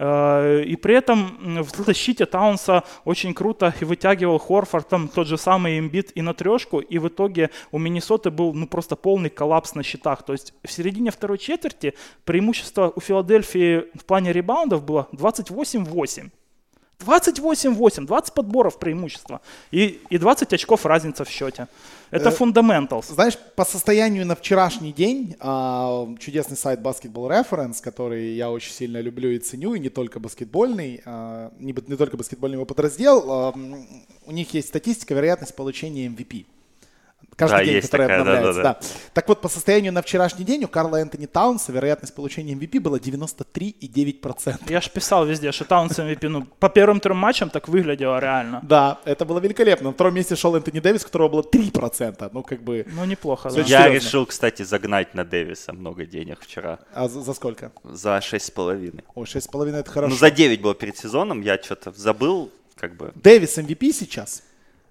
И при этом в защите Таунса очень круто вытягивал Хорфорд, там тот же самый Эмбит и на трешку. И в итоге у Миннесоты был ну, просто полный коллапс на счетах. То есть в середине второй четверти преимущество у Филадельфии в плане ребаундов было двадцать восемь восемь. двадцать восемь восемь, двадцать подборов преимущества и, и двадцать очков разница в счете. Это фундаменталс. Э, знаешь, по состоянию на вчерашний день а, чудесный сайт Basketball Reference, который я очень сильно люблю и ценю, и не только баскетбольный, а, не, не только баскетбольный его подраздел, а, у них есть статистика вероятность получения эм ви пи. Каждый да, день, есть который такая, обновляется. да, да, да. да. Так вот, по состоянию на вчерашний день у Карла Энтони Таунса вероятность получения эм ви пи была девяносто три и девять сотых процента. Я ж писал везде, что Таунс эм ви пи. Ну, по первым трем матчам так выглядело реально. Да, это было великолепно. На втором месте шел Энтони Дэвис, у которого было три процента. Ну, как бы... Ну, неплохо, да. Я серьезно. решил, кстати, загнать на Дэвиса много денег вчера. А за, за сколько? За шесть с половиной. О, шесть с половиной это хорошо. Ну, за девять было перед сезоном, я что-то забыл, как бы. Дэвис эм ви пи сейчас?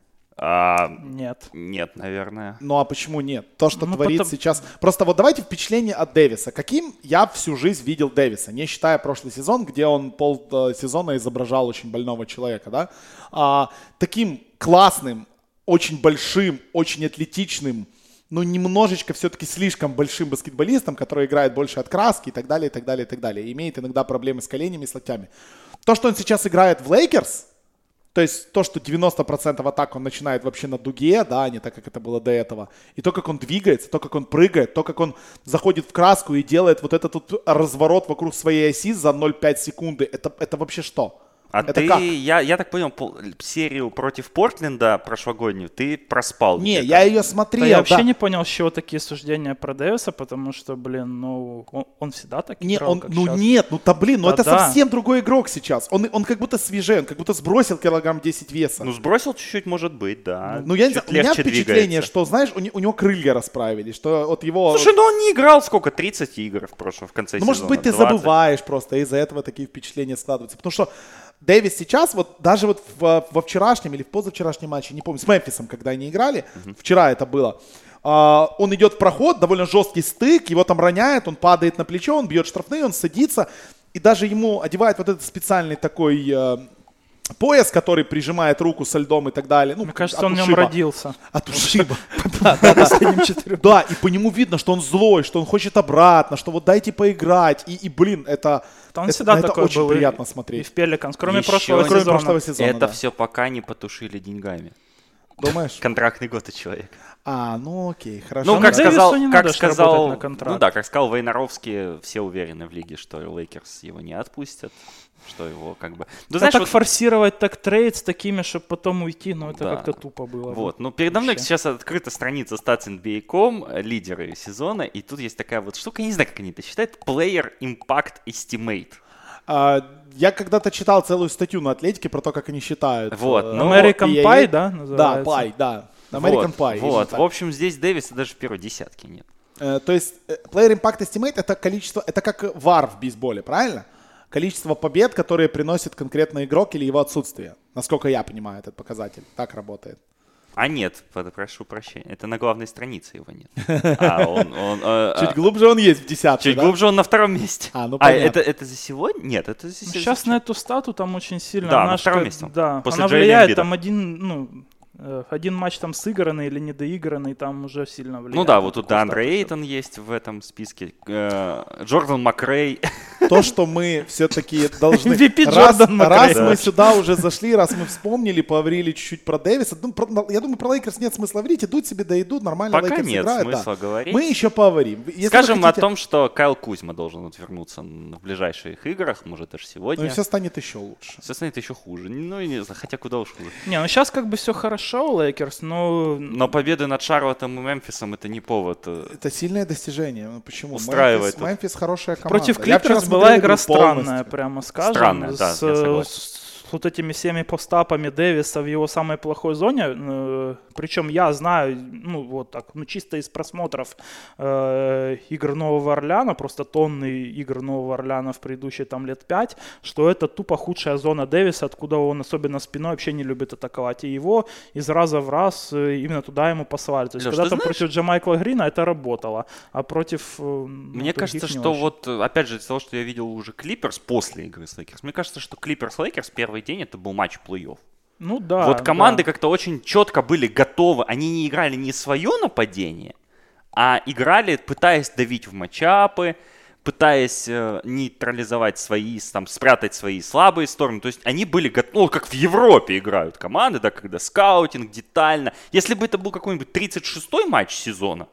А, нет. Нет, наверное. Ну а почему нет? То, что ну, творит потом... сейчас... Просто вот давайте впечатление от Дэвиса. Каким я всю жизнь видел Дэвиса, не считая прошлый сезон, где он полсезона изображал очень больного человека, да? А, таким классным, очень большим, очень атлетичным, ну немножечко все-таки слишком большим баскетболистом, который играет больше от краски и так далее, и так далее, и так далее. И имеет иногда проблемы с коленями и с локтями. То, что он сейчас играет в Лейкерс, то есть то, что девяносто процентов атак он начинает вообще на дуге, да, не так, как это было до этого. И то, как он двигается, то, как он прыгает, то, как он заходит в краску и делает вот этот вот разворот вокруг своей оси за ноль целых пять десятых секунды. Это, это вообще что? А это ты, как? Я, я так понял, пол, серию против Портленда прошлогоднюю ты проспал. Не, где-то. я ее смотрел. Да, я вообще да. не понял, с чего такие суждения про Дэвиса, потому что, блин, ну, он, он всегда так Не, играл, он, как ну сейчас. нет, ну да блин, ну Да, это да. совсем другой игрок сейчас. Он, он как будто свежее, он как будто сбросил килограмм десять веса. Ну, сбросил чуть-чуть, может быть, да. Ну, я не Чуть знаю, у меня легче впечатление, двигается. что, знаешь, у, не- у него крылья расправились, что от его... Слушай, ну он не играл сколько? тридцать игр в прошлом, в конце Ну, сезона. может быть, ты двадцать. забываешь просто, из-за этого такие впечатления складываются. Потому что Дэвис сейчас, вот даже вот в, во вчерашнем или в позавчерашнем матче, не помню, с Мемфисом, когда они играли, uh-huh. вчера это было, а, он идет в проход, довольно жесткий стык, его там роняет, он падает на плечо, он бьет штрафные, он садится, и даже ему одевает вот этот специальный такой... пояс, который прижимает руку со льдом и так далее. Ну, Мне кажется, он в нем родился. От ушиба. Да, да, да. Да, и по нему видно, что он злой, что он хочет обратно, что вот дайте поиграть. И, и блин, это, он это, всегда это такой очень был приятно и, смотреть. И в Пеликанс, кроме Еще прошлого кроме сезона. прошлого сезона. Это да. все пока не потушили деньгами. Думаешь? Контрактный год у человека. А, ну окей, хорошо. Ну, как Дэвису сказал, не как надо сказал, на контракт. ну да, как сказал Войнаровский, все уверены в лиге, что Лейкерс его не отпустят, что его как бы... Ну, Да знаешь, так вот... форсировать так трейд с такими, чтобы потом уйти, ну это Да. как-то тупо было. Вот, ну передо мной Вообще. сейчас открыта страница Stats эн би эй точка ком, лидеры сезона, и тут есть такая вот штука, я не знаю, как они это считают, Player Impact Estimate. А, я когда-то читал целую статью на Атлетике про то, как они считают. Вот, э, ну, American и- Pie, и- да, Да, называется? Pie, да. American вот, Pie. именно Вот, так. в общем, здесь Дэвиса даже в первой десятке нет. Э, То есть э, Player Impact Estimate это количество, это как вар в бейсболе, правильно? Количество побед, которые приносит конкретный игрок или его отсутствие. Насколько я понимаю этот показатель. Так работает. А нет, под- прошу прощения, это на главной странице его нет. А он, он, э, Чуть а, глубже он есть в десятке, чуть да? глубже он на втором месте. А, ну а понятно. это, это за сегодня? Нет, это за сегодня. Сейчас на эту стату там очень сильно. Да, она на ж втором как- месте. Да, После она Джоэля влияет, Эмбида. там один, ну, э, один матч там сыгранный или недоигранный, там уже сильно влияет. Ну да, на вот тут такую Деандре стату. Эйтон есть в этом списке, э, Джордан Макрей. То, что мы все-таки должны... эм ви пи раз Джордан Макрей. раз Да. мы сюда уже зашли, раз мы вспомнили, поговорили чуть-чуть про Дэвиса. Ну, про- я думаю, про Лейкерс нет смысла говорить. Идут себе, да идут, нормально Пока Лейкерс нет играют. да. смысла говорить. Мы еще поговорим. Если вы Скажем хотите- о том, что Кайл Кузьма должен вот вернуться в ближайших играх, может даже сегодня. Ну и все станет еще лучше. Все станет еще хуже. Ну, и не знаю, хотя куда уж хуже. Не, ну сейчас как бы все хорошо у Лейкерс, но... Но победы над Шарлоттом и Мемфисом это не повод. э, Это сильное достижение. Ну, почему? Устраивает Мемфис, тут. Мемфис хорошая команда. Против Я вчера Клиперс смотрел была игру игра странная, полностью. прямо скажем. Странная, да, с, я э, согласен. с вот этими всеми постапами Дэвиса в его самой плохой зоне. Э, причем я знаю, ну вот так, ну чисто из просмотров э, игр Нового Орлеана, просто тонны игр Нового Орлеана в предыдущие там лет пять, что это тупо худшая зона Дэвиса, откуда он особенно спиной вообще не любит атаковать. И его из раза в раз э, именно туда ему посылали. То есть Леш, когда ты там знаешь- против Джамайкла Грина это работало, а против... э, ну, Мне других кажется, не что очень. вот, э, опять же, из того, что я видел уже Клиперс после игры с Лейкерс, мне кажется, что Клиперс-Лейкерс первый день это был матч плей-офф. Ну да. вот команды да. как-то очень четко были готовы. Они не играли не свое нападение, а играли, пытаясь давить в матчапы, пытаясь э, нейтрализовать свои, там, спрятать свои слабые стороны. То есть они были готовы, ну, как в Европе играют команды, да, когда скаутинг детально. Если бы это был какой-нибудь тридцать шестой матч сезона,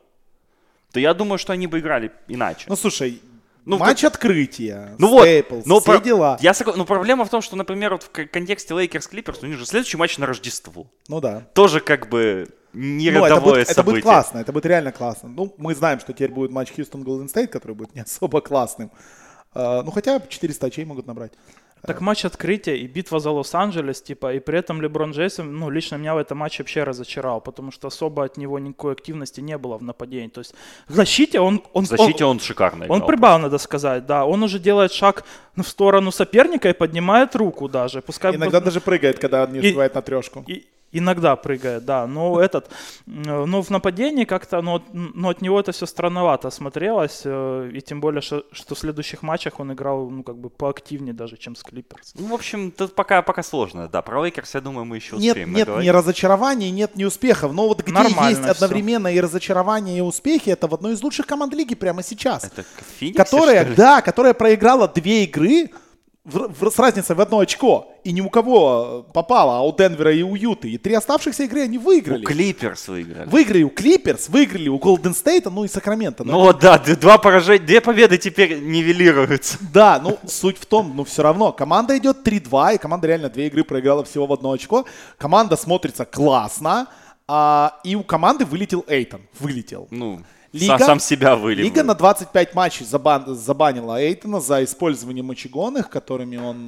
то я думаю, что они бы играли иначе. Ну, слушай, Ну, матч открытия, Ну вот, Стейплс, но все про- дела. Я согла- но проблема в том, что, например, вот в к- контексте Лейкерс-Клиперс, у них же следующий матч на Рождество. Ну да. Тоже как бы не Ну, это рядовое будет, это событие. будет классно, это будет реально классно. Ну, мы знаем, что теперь будет матч Хьюстон-Голден Стейт, который будет не особо классным. А, ну, хотя четыреста очей могут набрать. Так матч открытия и битва за Лос-Анджелес, типа, и при этом Леброн Джеймс, ну, лично меня в этом матче вообще разочаровал, потому что особо от него никакой активности не было в нападении. То есть в защите он... он В защите он, он шикарно он играл. прибавил, надо сказать, да. Он уже делает шаг в сторону соперника и поднимает руку даже. Пускай Иногда бы- даже прыгает, когда не И- успевает на трешку. и- иногда прыгает, да. Но этот, э, но в нападении как-то, ну, от- ну, от него это все странновато смотрелось. э, И тем более, что, что в следующих матчах он играл, ну, как бы поактивнее даже, чем с Клиперс. Ну, в общем, тут пока, пока сложно, да. Про Лейкерс, я думаю, мы еще Нет, успеем нет наговорить. ни разочарований, нет ни успехов. Но вот где Нормально есть всё. одновременно и разочарование, и успехи, это в одной из лучших команд лиги прямо сейчас. Это к Фениксе, Которая, что ли? да, которая проиграла две игры в, в- с разницей в одно очко. И ни у кого попало, а у Денвера и у Юты. И три оставшихся игры они У выиграли. Клиперс выиграли. Выиграли у Клиперс, выиграли у Голден Стейта, ну и Сакраменто. да. Ну вот, да, д- два поражения, две победы теперь нивелируются. Да, ну суть в том, ну все равно, команда идет три-два, и команда реально две игры проиграла всего в одно очко. Команда смотрится классно, а, и у команды вылетел Эйтон, вылетел. Ну, Лига- сам, сам себя вылил. Лига на двадцать пять матчей забан- забанила Эйтона за использование мочегонных, которыми он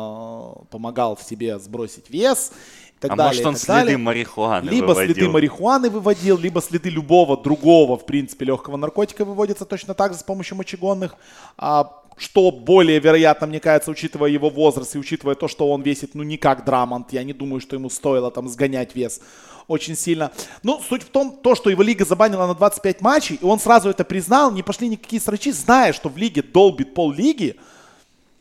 а, помогал в себе сбросить вес. И так А далее, может, и он так следы далее. марихуаны Либо выводил. следы марихуаны выводил, либо следы любого другого, в принципе, легкого наркотика выводятся точно так же с помощью мочегонных. А, что более вероятно, мне кажется, учитывая его возраст и учитывая то, что он весит, ну, не как Драмонт, я не думаю, что ему стоило там сгонять вес очень сильно. Ну, суть в том, то, что его лига забанила на двадцать пять матчей, и он сразу это признал, не пошли никакие срачи, зная, что в лиге долбит пол лиги.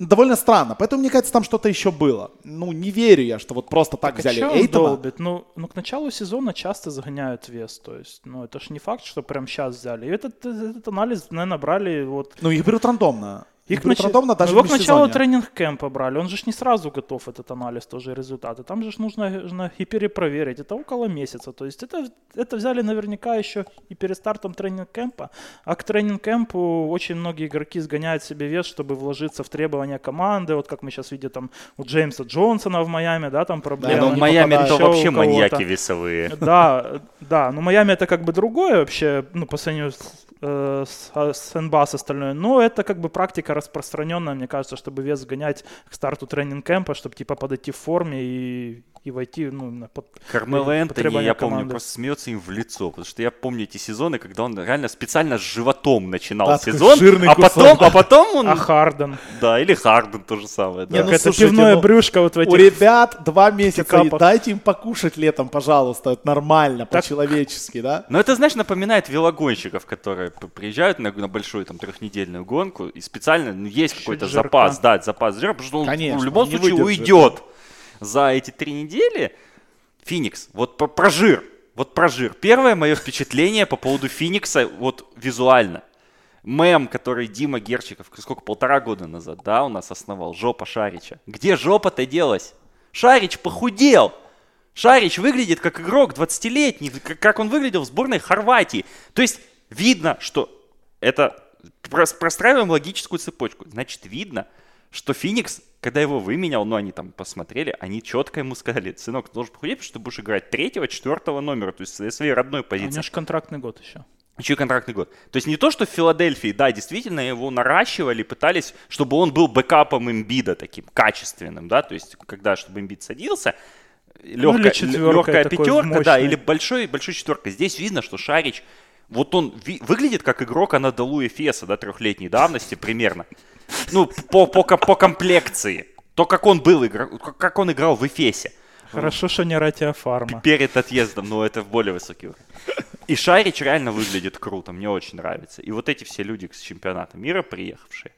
довольно странно. Поэтому, мне кажется, там что-то еще было. Ну, не верю я, что вот просто так, так взяли а Эйтона. Ну, ну, к началу сезона часто загоняют вес. То есть, ну, это же не факт, что прям сейчас взяли. И этот, этот анализ, наверное, брали вот... Ну, их берут рандомно. Их нач... рандомно даже его к началу тренинг-кэмпа брали, он же ж не сразу готов, этот анализ, тоже результаты. Там же ж нужно, нужно и перепроверить, это около месяца. То есть это, это взяли наверняка еще и перед стартом тренинг-кэмпа, а к тренинг-кэмпу очень многие игроки сгоняют себе вес, чтобы вложиться в требования команды. Вот как мы сейчас видим там у Джеймса Джонсона в Майами, да, там проблемы. Да, но в Майами то вообще маньяки весовые. Да, да, но Майами это как бы другое вообще, ну, по сравнению с с, с эн би эй с остальное, но это как бы практика распространенная, мне кажется, чтобы вес гонять к старту тренинг-кэмпа, чтобы типа подойти в форме и, и войти, ну, под Кармело Энтони, я помню, просто смеется им в лицо, потому что я помню эти сезоны, когда он реально специально с животом начинал да, сезон, а потом, а потом он... А Харден. Да, или Харден то же самое. Да. Не, ну, это слушайте, пивное ну, брюшко вот в этих... У ребят два месяца, пикапах. Дайте им покушать летом, пожалуйста, это нормально, так... по-человечески, да? Ну это, знаешь, напоминает велогонщиков, которые приезжают на, на большую там трехнедельную гонку и специально, ну, есть Чуть какой-то жирка. запас, да, запас жира, потому что он Конечно, в любом случае уйдет за эти три недели. Феникс, вот про, про жир, вот про жир. Первое мое впечатление по поводу Феникса, вот визуально. Мем, который Дима Герчиков, сколько, полтора года назад, да, у нас основал, жопа Шарича. Где жопа-то делась? Шарич похудел. Шарич выглядит как игрок двадцатилетний, как он выглядел в сборной Хорватии. То есть видно, что это, простраиваем логическую цепочку, значит видно, что Феникс, когда его выменял, ну они там посмотрели, они четко ему сказали, сынок, ты должен похудеть, потому что ты будешь играть третьего, четвертого номера, то есть в своей родной позиции. У него же контрактный год еще. Еще и контрактный год. То есть не то, что в Филадельфии, да, действительно его наращивали, пытались, чтобы он был бэкапом Эмбида таким качественным, да, то есть когда, чтобы Эмбид садился, легкая, ну, легкая пятерка, да, или большой, большой четверка. Здесь видно, что Шарич, вот он ви- выглядит как игрок Анадолу Эфеса, да, трехлетней давности примерно. Ну, по, по, по комплекции. То, как он был, игрок, как он играл в Эфесе. Хорошо, что не Ратиофарма. Перед отъездом, но это в более высокий уровень. И Шарич реально выглядит круто, мне очень нравится. И вот эти все люди с чемпионата мира приехавшие,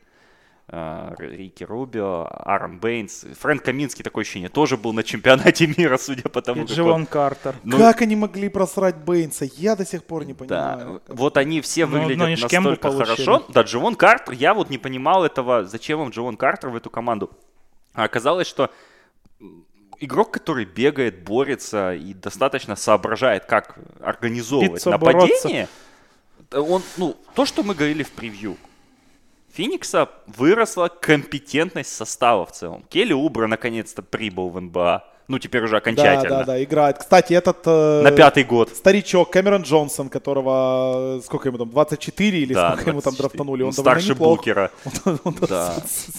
Рики Рубио, Аарон Бейнс, Фрэнк Каминский, такое ощущение, тоже был на чемпионате мира, судя по тому, и как Дживон он... Картер. Ну, как они могли просрать Бейнса? Я до сих пор не понимаю. Да, вот они все выглядят но, но настолько хорошо. Да, Дживон Картер, я вот не понимал этого, зачем вам Дживон Картер в эту команду. А оказалось, что игрок, который бегает, борется и достаточно соображает, как организовывать Биться, нападение, он, ну, то, что мы говорили в превью, Феникса выросла компетентность состава в целом. Келли Убра наконец-то прибыл в эн бэ а. Ну, теперь уже окончательно. Да, да, да, играет. Кстати, этот... Э, на пятый год. Старичок Кэмерон Джонсон, которого, сколько ему там, двадцать четыре или да, сколько ему там драфтанули? Он, он старше Букера. Он, он, он, да.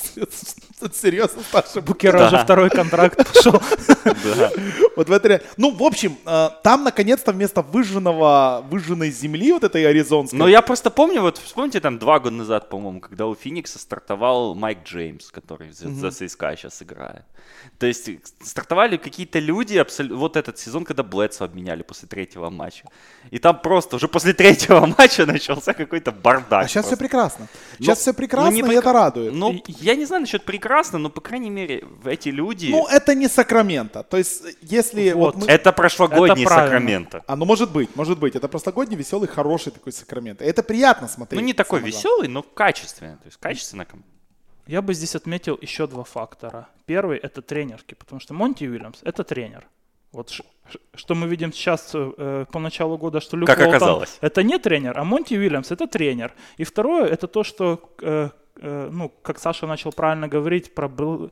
Серьезно, старше Букера. Букера уже второй контракт пошел. Вот в этой... Ну, в общем, там наконец-то вместо выжженного, выжженной земли вот этой аризонской... Но я просто помню, вот вспомните там два года назад, по-моему, когда у Феникса стартовал Майк Джеймс, который за ЦСКА сейчас играет. То есть стартовали какие-то люди, абсолютно, вот этот сезон, когда Блэдсо обменяли после третьего матча. И там просто уже после третьего матча начался какой-то бардак. А сейчас просто. Все прекрасно. Сейчас но, все прекрасно, не и прек... это радует. Ну, и... я не знаю насчет прекрасно, но, по крайней мере, эти люди... Ну, это не Сакраменто. То есть, если... Вот. Вот мы... Это прошлогодний это Сакраменто. А, ну, может быть, может быть. Это прошлогодний, веселый, хороший такой Сакраменто. Это приятно смотреть. Ну, не такой веселый, но качественный. То есть, качественно... Я бы здесь отметил еще два фактора. Первый – это тренерки, потому что Монти Уильямс – это тренер. Вот ш, ш, что мы видим сейчас э, по началу года, что Люк Уолтон – это не тренер, а Монти Уильямс – это тренер. И второе – это то, что, э, э, ну, как Саша начал правильно говорить про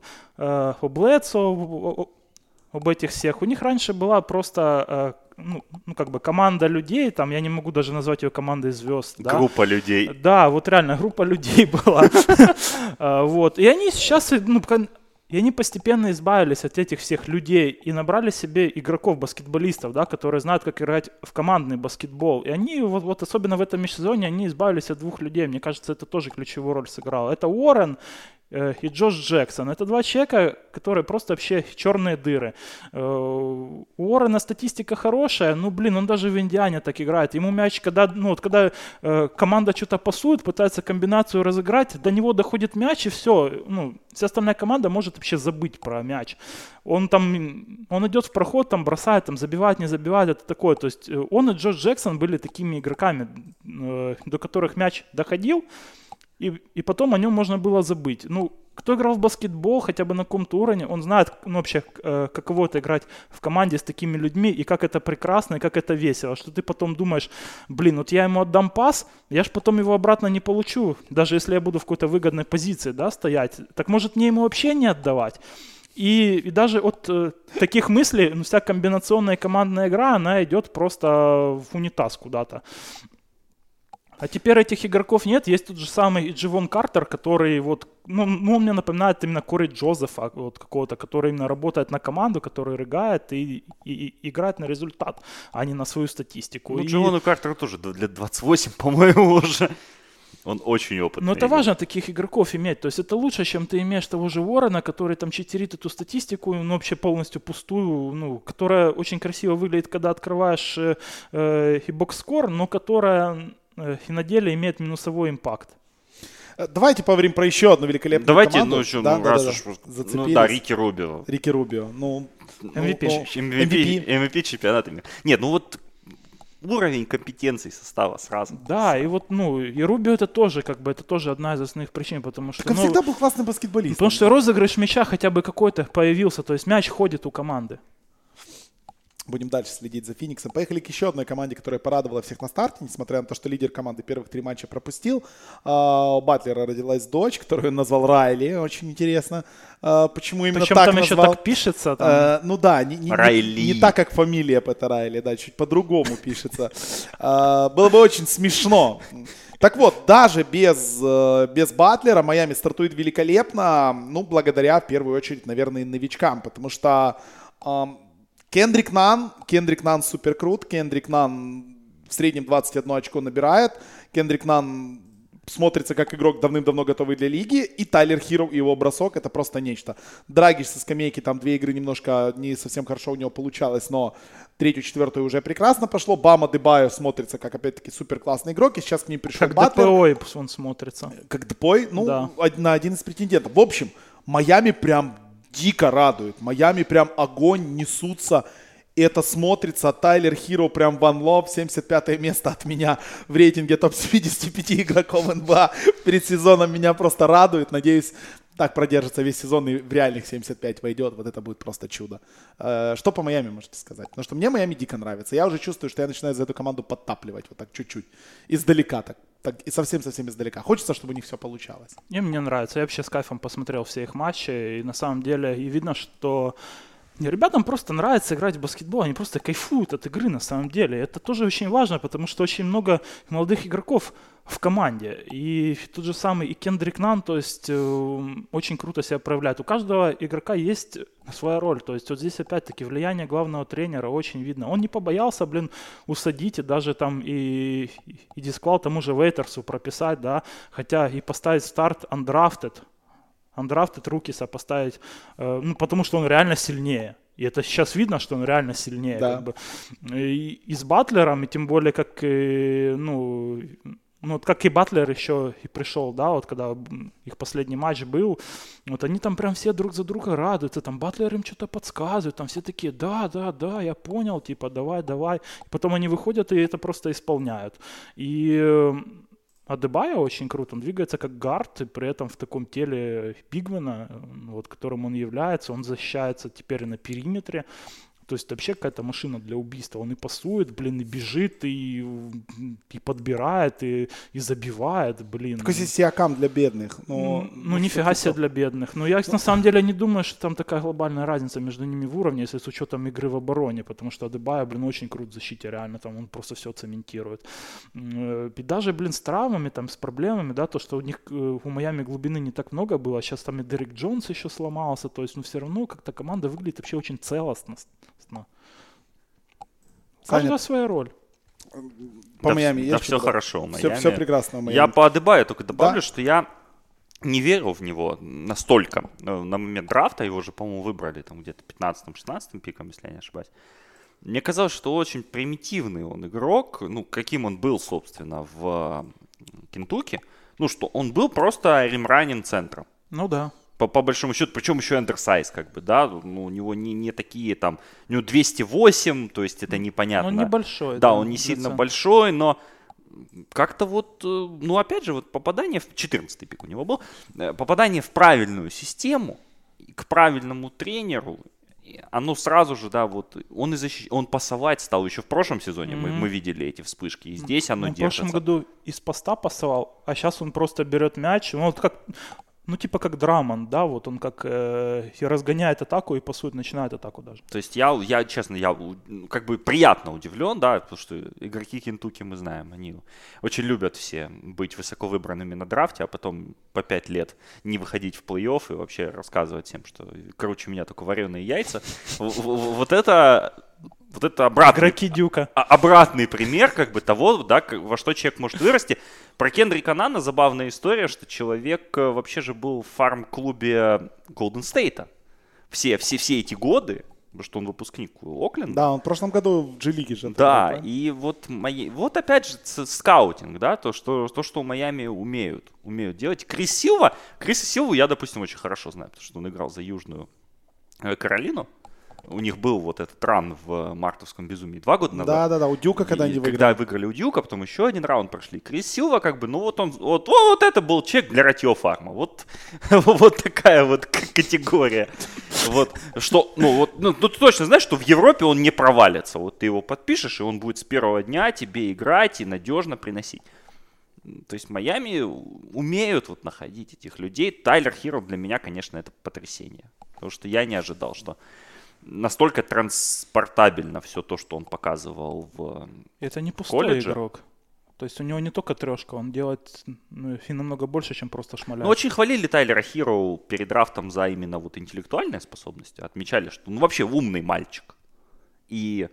э, Блэдсо, об этих всех. У них раньше была просто... Э, Ну, ну, как бы команда людей, там, я не могу даже назвать ее командой звезд. Да? Группа людей. Да, вот реально, группа людей была. Вот. И они сейчас, ну, и они постепенно избавились от этих всех людей и набрали себе игроков-баскетболистов, да, которые знают, как играть в командный баскетбол. И они, вот, вот особенно в этом межсезонье, они избавились от двух людей. Мне кажется, это тоже ключевую роль сыграло. Это Уоррен, э, и Джош Джексон. Это два человека, которые просто вообще черные дыры. Э, у Уоррена статистика хорошая, ну, блин, он даже в Индиане так играет. Ему мяч, когда, ну, вот, когда э, команда что-то пасует, пытается комбинацию разыграть, до него доходит мяч, и все. Ну, вся остальная команда может вообще забыть про мяч. Он там, он идет в проход, там бросает, там забивает, не забивает, это такое. То есть он и Джош Джексон были такими игроками, э, до которых мяч доходил, и, и потом о нем можно было забыть. Ну, кто играл в баскетбол хотя бы на каком-то уровне, он знает, ну, вообще, э, каково это играть в команде с такими людьми, и как это прекрасно, и как это весело, что ты потом думаешь, блин, вот я ему отдам пас, я ж потом его обратно не получу, даже если я буду в какой-то выгодной позиции, да, стоять. Так может мне ему вообще не отдавать? И, и даже от э, таких мыслей, ну, вся комбинационная командная игра, она идет просто в унитаз куда-то. А теперь этих игроков нет. Есть тот же самый Дживон Картер, который вот, ну, ну, он мне напоминает именно Кори Джозефа, вот какого-то, который именно работает на команду, который рыгает и, и, и играет на результат, а не на свою статистику. Ну, и... Дживону Картеру тоже лет двадцать восемь, по-моему, уже. Он очень опытный. Но это важно таких игроков иметь. То есть это лучше, чем ты имеешь того же Уоррена, который там читерит эту статистику, ну, вообще полностью пустую, ну, которая очень красиво выглядит, когда открываешь э, э, и бокс-скор, но которая э, и на деле имеет минусовой импакт. Давайте поговорим про еще одну великолепную Давайте, команду. ну, что, да, ну, да, раз да, уж, да. ну да, Рики Рубио. Рики Рубио, ну... эм ви пи. ну, эм ви пи, эм ви пи чемпионата мира. Нет, ну вот уровень компетенций состава сразу. Да, и вот, ну, и Рубио это тоже, как бы, это тоже одна из основных причин, потому что... Так он ну, всегда был классным баскетболистом. Потому что розыгрыш мяча хотя бы какой-то появился, то есть мяч ходит у команды. Будем дальше следить за Фениксом. Поехали к еще одной команде, которая порадовала всех на старте, несмотря на то, что лидер команды первых три матча пропустил. У Батлера родилась дочь, которую он назвал Райли. Очень интересно, почему именно Причем так там назвал. еще так пишется. Там... Uh, ну да, не, не, Райли. Не, не так, как фамилия это Райли, да, чуть по-другому пишется. Uh, было бы очень смешно. Так вот, даже без, без Батлера Майами стартует великолепно, ну, благодаря, в первую очередь, наверное, новичкам, потому что... Um, Кендрик Нан, Кендрик Нан супер крут, Кендрик Нан в среднем двадцать одно очко набирает, Кендрик Нан смотрится как игрок давным-давно готовый для лиги, и Тайлер Хиро и его бросок это просто нечто. Драгиш со скамейки, там две игры немножко не совсем хорошо у него получалось, но третью, четвертую уже прекрасно пошло. Бам Адебайо смотрится как опять-таки супер классный игрок, и сейчас к ним пришел как Батлер. ДПО он смотрится. Как ДПО, ну, да. на один из претендентов. В общем, Майами прям дико радует. Майами прям огонь, несутся. Это смотрится. Тайлер Хиро прям one love. семьдесят пятое место от меня в рейтинге топ семьдесят пять игроков эн би эй перед сезоном меня просто радует. Надеюсь, так продержится весь сезон и в реальных семьдесят пять войдет. Вот это будет просто чудо. Что по Майами можете сказать? Потому что мне Майами дико нравится. Я уже чувствую, что я начинаю за эту команду подтапливать. Вот так чуть-чуть. Издалека так. Так, и совсем-совсем издалека. Хочется, чтобы у них все получалось. И мне нравится. Я вообще с кайфом посмотрел все их матчи. И на самом деле и видно, что ребятам просто нравится играть в баскетбол. Они просто кайфуют от игры на самом деле. Это тоже очень важно, потому что очень много молодых игроков в команде. И тот же самый и Кендрик Нан, то есть э, очень круто себя проявляет. У каждого игрока есть своя роль. То есть вот здесь опять-таки влияние главного тренера очень видно. Он не побоялся, блин, усадить и даже там и, и дисквал тому же Вейтерсу прописать, да, хотя и поставить старт undrafted. Undrafted Рукиса поставить, э, ну, потому что он реально сильнее. И это сейчас видно, что он реально сильнее. Да. Как бы. И, и с Батлером, и тем более, как, и, ну, ну, вот как и Батлер еще и пришел, да, вот когда их последний матч был, вот они там прям все друг за друга радуются, там Батлер им что-то подсказывает, там все такие, да, да, да, я понял, типа, давай, давай. И потом они выходят и это просто исполняют. И Адебайо очень круто, он двигается как гард, и при этом в таком теле бигмена, вот, которым он является, он защищается теперь на периметре. То есть вообще какая-то машина для убийства. Он и пасует, блин, и бежит, и, и подбирает, и, и забивает, блин. Такой Сиакам для бедных. Но, ну, ну, нифига себе для бедных. Но я ну, на самом деле не думаю, что там такая глобальная разница между ними в уровне, если с учетом игры в обороне, потому что Адебайо, блин, очень крут в защите, реально, там он просто все цементирует. И даже, блин, с травмами, там, с проблемами, да, то, что у них, у Майами глубины не так много было, сейчас там и Дерек Джонс еще сломался, то есть, ну, все равно как-то команда выглядит вообще очень целостно. Каждая своя роль. По да, Майами да, есть все хорошо у Майами. Все, все прекрасно у Майами. Я по Адебайо только добавлю, да? что я не верил в него настолько на момент драфта, его же, по-моему, выбрали там где-то пятнадцатым-шестнадцатым пиком, если я не ошибаюсь. Мне казалось, что очень примитивный он игрок, ну, каким он был, собственно, в Кентукки, ну, что он был просто римранин центром. Ну да. По, по большому счету, причем еще андерсайз, как бы, да, ну, у него не, не такие там, у него двести восемь, то есть это непонятно. Он небольшой. Да, да, он не сильно центра. Большой, но как-то вот, ну, опять же, вот попадание, в четырнадцатый пик у него был, попадание в правильную систему, к правильному тренеру, оно сразу же, да, вот, он и защищ... он пасовать стал еще в прошлом сезоне, mm-hmm. мы, мы видели эти вспышки, и здесь оно он держится. В прошлом году из поста пасовал, а сейчас он просто берет мяч, ну, вот как... Ну, типа как Драмонд, да, вот он как э, разгоняет атаку и, по сути, начинает атаку даже. То есть я, я, честно, я как бы приятно удивлен, да, потому что игроки Кентукки, мы знаем, они очень любят все быть высоко выбранными на драфте, а потом по пять лет не выходить в плей-офф и вообще рассказывать всем, что круче меня только вареные яйца. Вот это... Вот это обратный, игроки Дюка. обратный пример как бы того, да, во что человек может вырасти. Про Кендрика Нанна забавная история, что человек вообще же был в фарм-клубе Голден Стейта. Все, все, все эти годы, потому что он выпускник Окленда. Да, он в прошлом году в G-лиге же. Да, такой, да? И вот, мои, вот опять же скаутинг, да, то что, то, что в Майами умеют, умеют делать. Крис Силва, Криса Силву я, допустим, очень хорошо знаю, потому что он играл за Южную Каролину. У них был вот этот ран в мартовском безумии два года назад. Да-да-да, у Дюка, когда они выиграли. Когда выиграли у Дюка, потом еще один раунд прошли. Крис Силва, как бы, ну вот он, вот, вот это был чек для ратиофарма. Вот, вот такая вот категория. Вот, что, ну вот, ну ты точно знаешь, что в Европе он не провалится. Вот ты его подпишешь, и он будет с первого дня тебе играть и надежно приносить. То есть в Майами умеют вот находить этих людей. Тайлер Хиро для меня, конечно, это потрясение. Потому что я не ожидал, что настолько транспортабельно все то, что он показывал в Это не пустой колледже. Игрок. То есть у него не только трешка, он делает ну, намного больше, чем просто шмаляет. Ну, очень хвалили Тайлера Хиро перед драфтом за именно вот интеллектуальные способности. Отмечали, что ну вообще умный мальчик. И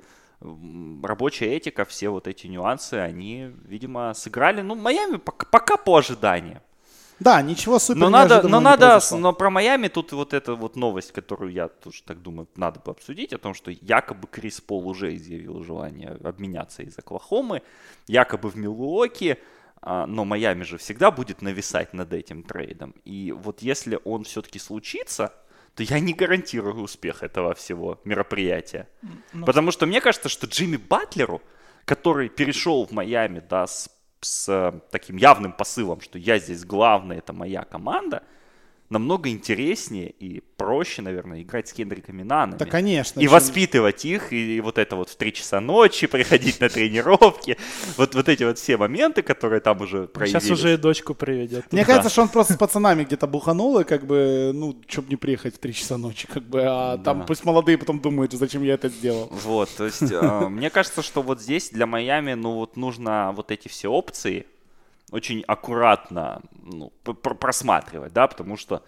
рабочая этика, все вот эти нюансы, они, видимо, сыграли. Ну, Майами пока, пока по ожиданиям. Да, ничего супер но надо, но не надо, произошло. но про Майами тут вот эта вот новость, которую я тоже так думаю, надо бы обсудить, о том, что якобы Крис Пол уже изъявил желание обменяться из Оклахомы, якобы в Милуоки, но Майами же всегда будет нависать над этим трейдом. И вот если он все-таки случится, то я не гарантирую успех этого всего мероприятия. Но... Потому что мне кажется, что Джимми Батлеру, который перешел в Майами, да, с с таким явным посылом, что я здесь главный, это моя команда, намного интереснее и проще, наверное, играть с Кендриками Наннами. Да, конечно. И чем... воспитывать их, и, и вот это вот в три часа ночи приходить на тренировки. Вот, вот эти вот все моменты, которые там уже проявились. Сейчас уже и дочку приведет. Мне кажется, что он просто с пацанами где-то буханул, и как бы, ну, чтоб не приехать в три часа ночи, как бы, а там пусть молодые потом думают, зачем я это сделал. Вот, то есть, мне кажется, что вот здесь для Майами, ну, вот нужно вот эти все опции очень аккуратно ну, просматривать, да, потому что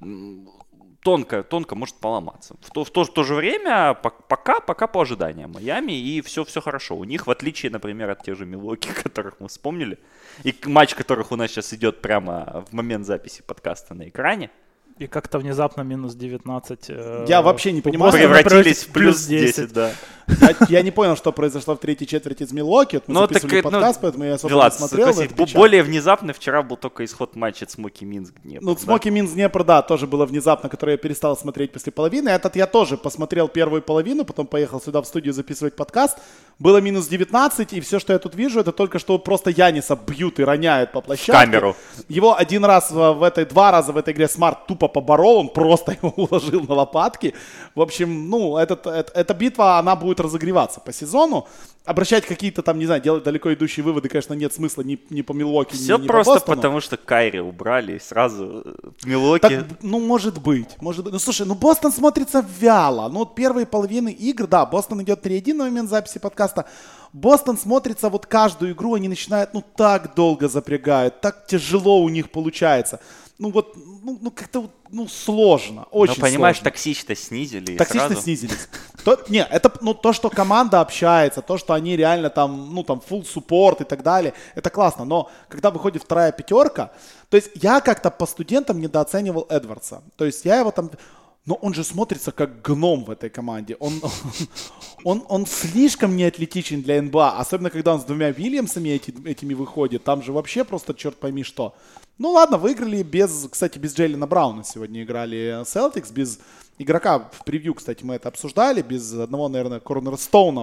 тонко, тонко может поломаться. В то, в то, в то же время пока, пока по ожиданиям Майами, и все, все хорошо. У них, в отличие, например, от тех же Милуоки, которых мы вспомнили, и матч которых у нас сейчас идет прямо в момент записи подкаста на экране, и как-то внезапно минус девятнадцать. Э, я вообще не понимаю. Превратились в плюс десять, да. Я, я не понял, что произошло в третьей четверти с Милуоки. Мы ну, записывали так, подкаст, ну, поэтому я особо Влад, не смотрел. Более внезапный вчера был только исход матча Смоки Минск Днепр. Ну, Смоки Минск Днепр, да, тоже было внезапно, который я перестал смотреть после половины. Этот я тоже посмотрел первую половину, потом поехал сюда в студию записывать подкаст. Было минус девятнадцать, и все, что я тут вижу, это только что просто Яниса бьют и роняют по площадке. В камеру. Его один раз в этой, два раза в этой игре Смарт тупо поборол, он просто его уложил на лопатки. В общем, ну, этот, это, эта битва, она будет разогреваться по сезону. Обращать какие-то там, не знаю, делать далеко идущие выводы, конечно, нет смысла ни, ни по Милуоки, ни, ни по Бостону. Все просто потому, что Кайри убрали и сразу в Милуоки... Так, ну, может быть, может быть. Ну, слушай, ну, Бостон смотрится вяло. Ну, вот первые половины игр, да, Бостон идет три один на момент записи подкаста. Бостон смотрится, вот каждую игру они начинают, ну, так долго запрягают, так тяжело у них получается. ну вот, ну, ну как-то, ну сложно, очень Ну, понимаешь, сложно. токсичность снизили. Токсичность сразу... снизились. То, не, это ну, то, что команда общается, то, что они реально там, ну там, full support и так далее, это классно. Но когда выходит вторая пятерка, то есть я как-то по студентам недооценивал Эдвардса. То есть я его там... Но он же смотрится как гном в этой команде. Он, он, он слишком неатлетичен для эн бэ а. Особенно, когда он с двумя Вильямсами эти, этими выходит. Там же вообще просто черт пойми что. Ну ладно, выиграли без, кстати, без Джейлена Брауна сегодня играли Celtics. Без игрока в превью, кстати, мы это обсуждали. Без одного, наверное, корнерстоуна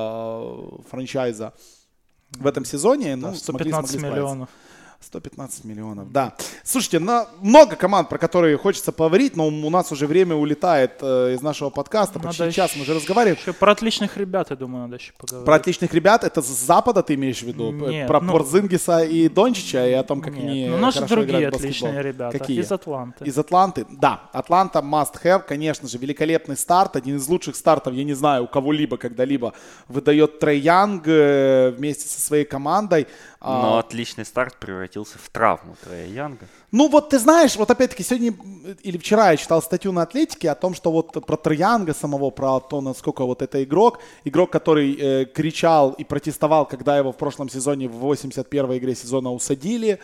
в, франчайза в этом сезоне. Да, ну, сто пятнадцать смогли, миллионов. сто пятнадцать миллионов, да. Слушайте, на, много команд, про которые хочется поговорить, но у нас уже время улетает э, из нашего подкаста. Надо Почти час мы уже разговариваем. Еще про отличных ребят, я думаю, надо еще поговорить. Про отличных ребят, это с Запада ты имеешь в виду? Нет, про ну, Порзингиса и Дончича и о том, как Нет, они ну, наши хорошо другие играют в отличные баскетбол? ребята. Какие? Из Атланты. Из Атланты, да. Атланта must have, конечно же, великолепный старт. Один из лучших стартов, я не знаю, у кого-либо когда-либо выдает Трей Янг э, вместе со своей командой. Но отличный старт превратился в травму Трея Янга. Ну вот ты знаешь, вот опять-таки сегодня или вчера я читал статью на Атлетике о том, что вот про Трея Янга самого, про то, насколько вот это игрок, игрок, который э, кричал и протестовал, когда его в прошлом сезоне в восемьдесят первой игре сезона усадили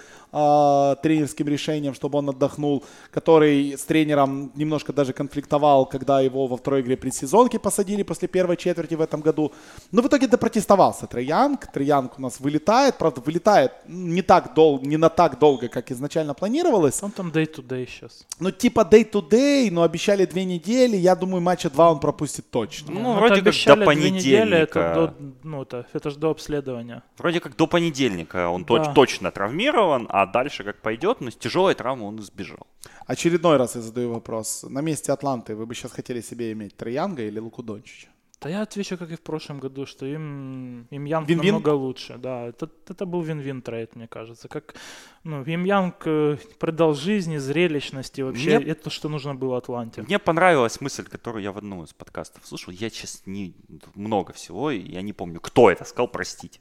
э, тренерским решением, чтобы он отдохнул, который с тренером немножко даже конфликтовал, когда его во второй игре предсезонки посадили после первой четверти в этом году. Но в итоге допротестовался Трей Янг. Трей Янг у нас вылетает, правда вылетает не так долго, не на так долго, как изначально планировалось. Он там day-to-day сейчас. Ну, типа day-to-day, но обещали две недели. Я думаю, матча два он пропустит точно. Ну, Ну, вроде как до понедельника. Это, до, ну, это, это же до обследования. Вроде как до понедельника он Да. точ- точно травмирован, а дальше как пойдет, но с тяжелой травмы он избежал. Очередной раз я задаю вопрос. На месте Атланты вы бы сейчас хотели себе иметь Трей Янга или Луку Дончича? Да я отвечу, как и в прошлом году, что им, им Янг Вин-вин? намного лучше. Да, это, это был вин-вин трейд, мне кажется. Как, ну, им Янг э, придал жизни, зрелищности, вообще Мне- это, что нужно было Атланте. Мне понравилась мысль, которую я в одном из подкастов слушал. Я сейчас не много всего, и я не помню, кто это сказал, простите.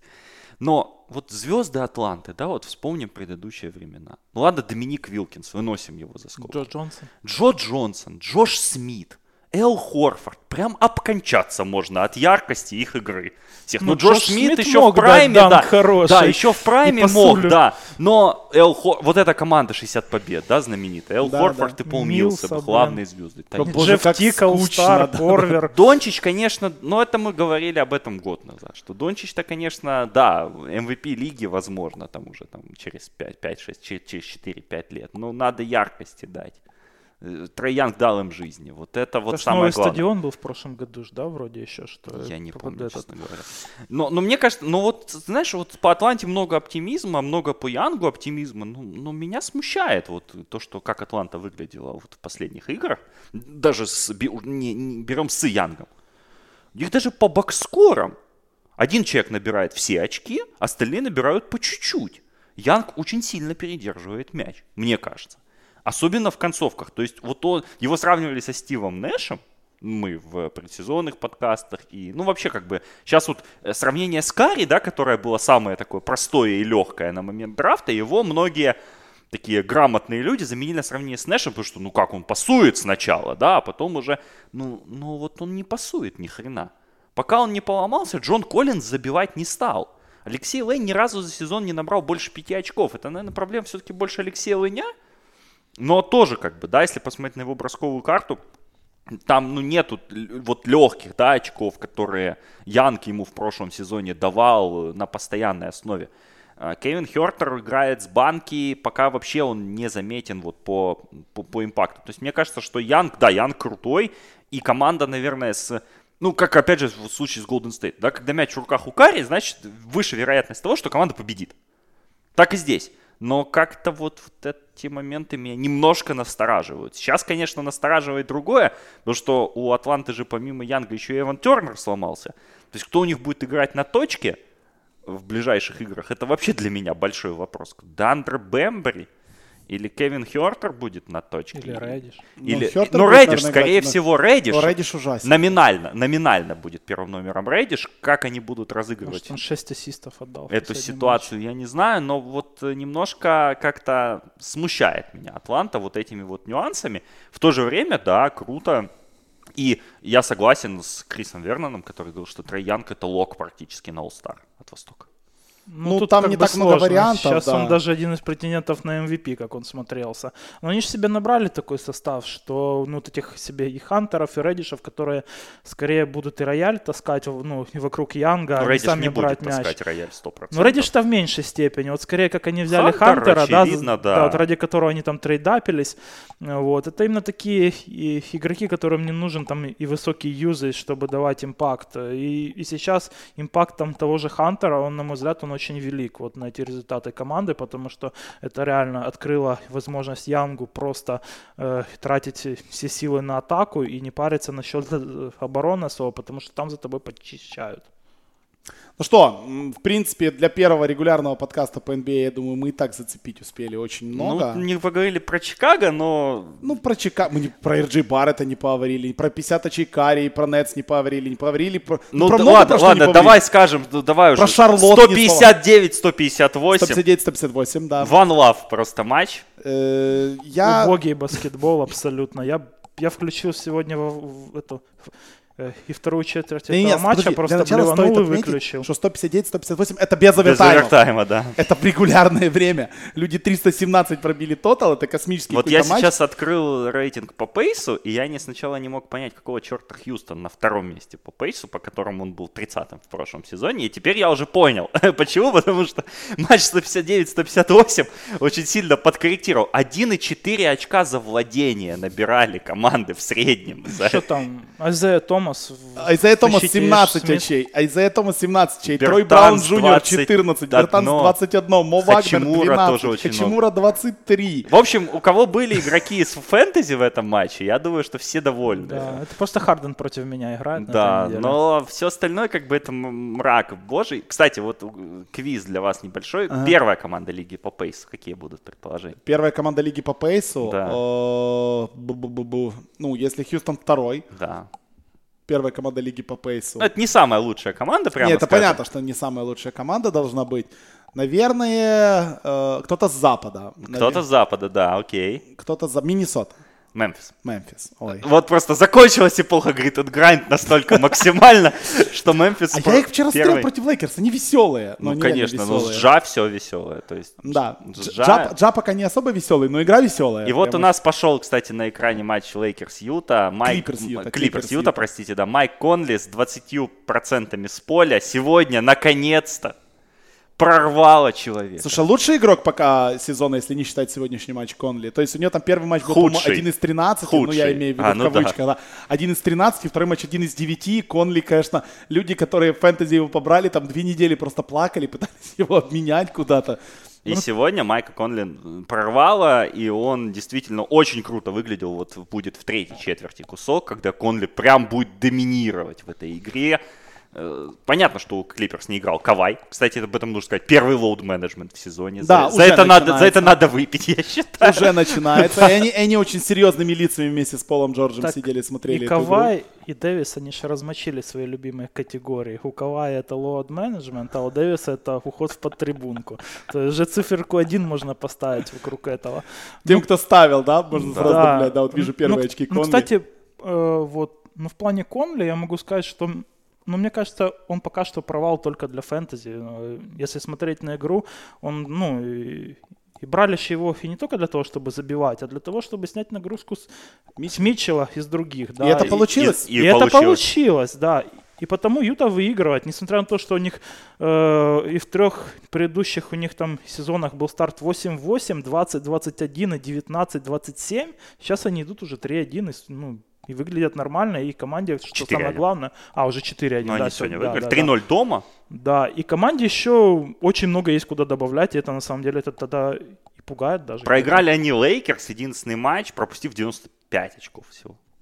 Но вот звезды Атланты, да, вот вспомним предыдущие времена. Ну ладно, Доминик Вилкинс, выносим его за скобки. Джо Джонсон. Джо Джонсон, Джош Смит, Эл Хорфорд. Прям обкончаться можно от яркости их игры. Всех. Ну, Ну, Джош Джош Смит Смит еще мог в прайме, дать данк да. хороший. Да, еще в прайме И мог, пасулю. да. Но Эл Хор... вот эта команда шестьдесят побед, да, знаменитая. Эл Да, Хорфорд да. и Пол Милса, Милсап, блин. главные звезды. Да, Боже, Джефф как Тикл, скучно, Стар, да. Корвер. Дончич, конечно, но это мы говорили об этом год назад, что Дончич-то, конечно, да, эм ви пи лиги, возможно, там уже там, через пять, пять, шесть, через четыре-пять лет, но надо яркости дать. Э, Трей Янг дал им жизни, вот это вот Это ж самое новый главное. стадион был в прошлом году, ж, да, вроде еще, что... Я не под помню, этот- честно говоря. Но, но мне кажется, ну вот, знаешь, вот по Атланте много оптимизма, много по Янгу оптимизма, ну, но меня смущает вот то, что как Атланта выглядела вот в последних играх, даже с, бе- не, не, берем с Янгом. У них даже по бокскорам один человек набирает все очки, остальные набирают по чуть-чуть. Янг очень сильно передерживает мяч, мне кажется. Особенно в концовках. То есть вот он, его сравнивали со Стивом Нэшем, мы в предсезонных подкастах. И, ну, вообще, как бы, сейчас вот э, сравнение с Карри, да, которое было самое такое простое и легкое на момент драфта, его многие такие грамотные люди заменили на сравнение с Нэшем, потому что, ну, как он пасует сначала, да, а потом уже, ну, ну вот он не пасует ни хрена. Пока он не поломался, Джон Коллинз забивать не стал. Алексей Лейн ни разу за сезон не набрал больше пяти очков. Это, наверное, проблема все-таки больше Алексея Лейня. Но тоже, как бы, да, если посмотреть на его бросковую карту, там, ну, нету вот легких, да, очков, которые Янг ему в прошлом сезоне давал на постоянной основе. Кевин Хёртер играет с банки, пока вообще он не заметен вот по, по, по импакту. То есть мне кажется, что Янг, да, Янг крутой, и команда, наверное, с... Ну, как, опять же, в случае с Golden State, да, когда мяч в руках у Карри, значит, выше вероятность того, что команда победит. Так и здесь. Но как-то вот, вот эти моменты меня немножко настораживают. Сейчас, конечно, настораживает другое, потому что у Атланты же помимо Янга еще и Эван Тернер сломался. То есть кто у них будет играть на точке в ближайших играх, это вообще для меня большой вопрос. Дандре Бембери Или Кевин Хёртер будет на точке. Или Реддиш. Или... Ну, ну Реддиш, скорее всего, Реддиш. Реддиш ужасен. Номинально, номинально будет первым номером Реддиш. Как они будут разыгрывать? Может, он шесть ассистов отдал. Эту ситуацию матче. Я не знаю, но вот немножко как-то смущает меня Атланта вот этими вот нюансами. В то же время, да, круто. И я согласен с Крисом Верноном, который говорил, что Трей Янг это лок практически на All-Star от Востока. Ну, ну тут там не так сложно. много вариантов. Сейчас да. он даже один из претендентов на эм ви пи, как он смотрелся. Но они же себе набрали такой состав, что ну, вот этих себе и Хантеров, и Реддишев, которые скорее будут и рояль таскать ну, вокруг Янга, но а не сами не брать будет мяч. таскать рояль сто процентов. Но Реддиш-то в меньшей степени. Вот скорее, как они взяли Хантер, Хантера, очевидно, да, да. Да, вот ради которого они там трейдапились. Вот. Это именно такие и, игроки, которым не нужен там и высокий юзаж, чтобы давать импакт. И, и сейчас импакт там того же Хантера, он, на мой взгляд, он очень велик. Вот на эти результаты команды, потому что это реально открыло возможность Янгу просто э, тратить все силы на атаку и не париться насчет обороны особо, потому что там за тобой подчищают. Ну что, в принципе, для первого регулярного подкаста по эн би эй, я думаю, мы и так зацепить успели очень много. Ну, не поговорили про Чикаго, но... Ну, про Чикаго, мы не, про эр джей Барретта не поговорили, про пятьдесят очей Карри, про Нетс не поговорили, не поговорили. Про, ну, про да, много ладно, про что ладно, не давай скажем, давай про уже. Шарлотт сто пятьдесят девять сто пятьдесят восемь. сто пятьдесят девять сто пятьдесят восемь, да. One Love просто матч. Э, я... Убогий баскетбол абсолютно. Я, я включил сегодня в, в эту... И вторую четверть не, этого нет, матча подожди, просто блеванул и выключил. Что сто пятьдесят девять сто пятьдесят восемь это без овертайма. Без овертайма, да. Это регулярное время. Люди триста семнадцать пробили тотал, это космический Вот я матч. сейчас открыл рейтинг по пейсу, и я не сначала не мог понять, какого черта Хьюстон на втором месте по пейсу, по которому он был тридцатым в прошлом сезоне. И теперь я уже понял. Почему? Потому что матч сто пятьдесят девять сто пятьдесят восемь очень сильно подкорректировал. один и четыре очка за владение набирали команды в среднем. Что там? Айзея Томас... Айзея Томас семнадцать Смит. очей, Айзея Томас семнадцать очей, Трой Бертанс Браун Джуниор двадцать четырнадцать, Бертанс двадцать один, Мо Вагнер Хачимура двенадцать, тоже очень Хачимура двадцать три. В общем, у кого были игроки из фэнтези в этом матче, я думаю, что все довольны. Да, это просто Харден против меня играет. Да, но все остальное как бы это мрак божий. Кстати, вот квиз для вас небольшой. Ага. Первая команда лиги по пейсу, какие будут предположения? Первая команда лиги по пейсу? Да. Ну, если Хьюстон второй. Да. Первая команда лиги по пейсу. Ну, это не самая лучшая команда, прямо Нет, это скажем. понятно, что не самая лучшая команда должна быть. Наверное, э, кто-то с запада. Кто-то Навер... с запада, да, окей. Кто-то за Миннесота. Мемфис. Мемфис, ой. Вот просто закончилась эпоха Grit and Grind настолько максимально, что Мемфис... А я их вчера смотрел против Лейкерс, они веселые. Ну, конечно, но с Джа все веселое. Да, Джа пока не особо веселый, но игра веселая. И вот у нас пошел, кстати, на экране матч Лейкерс-Юта. Клиперс-Юта, простите, да. Майк Конли с двадцатью процентами с поля сегодня, наконец-то, прорвало человека. Слушай, лучший игрок пока сезона, если не считать сегодняшний матч Конли. То есть у него там первый матч был, по-моему, один из тринадцати. Худший. Ну, я имею в виду а, в ну кавычках. да. Да. один из тринадцати, второй матч один из девяти. Конли, конечно, люди, которые в фэнтези его побрали, там две недели просто плакали, пытались его обменять куда-то. И ну, сегодня Майка Конли прорвало, и он действительно очень круто выглядел. Вот будет в третьей четверти кусок, когда Конли прям будет доминировать в этой игре. Понятно, что у Клиперс не играл Кавай. Кстати, об этом нужно сказать. Первый лоуд-менеджмент в сезоне. Да, за, за, это надо, за это надо выпить, я считаю. Уже начинается. И они, они очень серьезными лицами вместе с Полом Джорджем так сидели, смотрели. И Кавай, и Дэвис, они же размочили свои любимые категории. У Кавая это лоуд-менеджмент, а у Дэвиса это уход в подтрибунку. То есть же циферку один можно поставить вокруг этого. Тем, ну, кто ставил, да? Можно да. сразу добавлять. Да, вот вижу первые ну, очки ну, Конли. Кстати, э, вот, ну, в плане Конли я могу сказать, что... Но мне кажется, он пока что провал только для фэнтези. Если смотреть на игру, он, ну, и, и брали его и не только для того, чтобы забивать, а для того, чтобы снять нагрузку с, с Митчелла и с других. Да. И это получилось. И, и, и, и это получилось, да. И потому Юта выигрывает, несмотря на то, что у них э, и в трех предыдущих у них там сезонах был старт восемь восемь, двадцать двадцать один и девятнадцать двадцать семь. Сейчас они идут уже три один, и, ну, и выглядят нормально, и команде, что самое главное... А, уже четыре один, ну, да. Они сегодня да, выиграли. да, три ноль да. дома. Да, и команде еще очень много есть куда добавлять, и это на самом деле это тогда и пугает даже. Проиграли они Лейкерс, единственный матч, пропустив девяносто пять очков всего.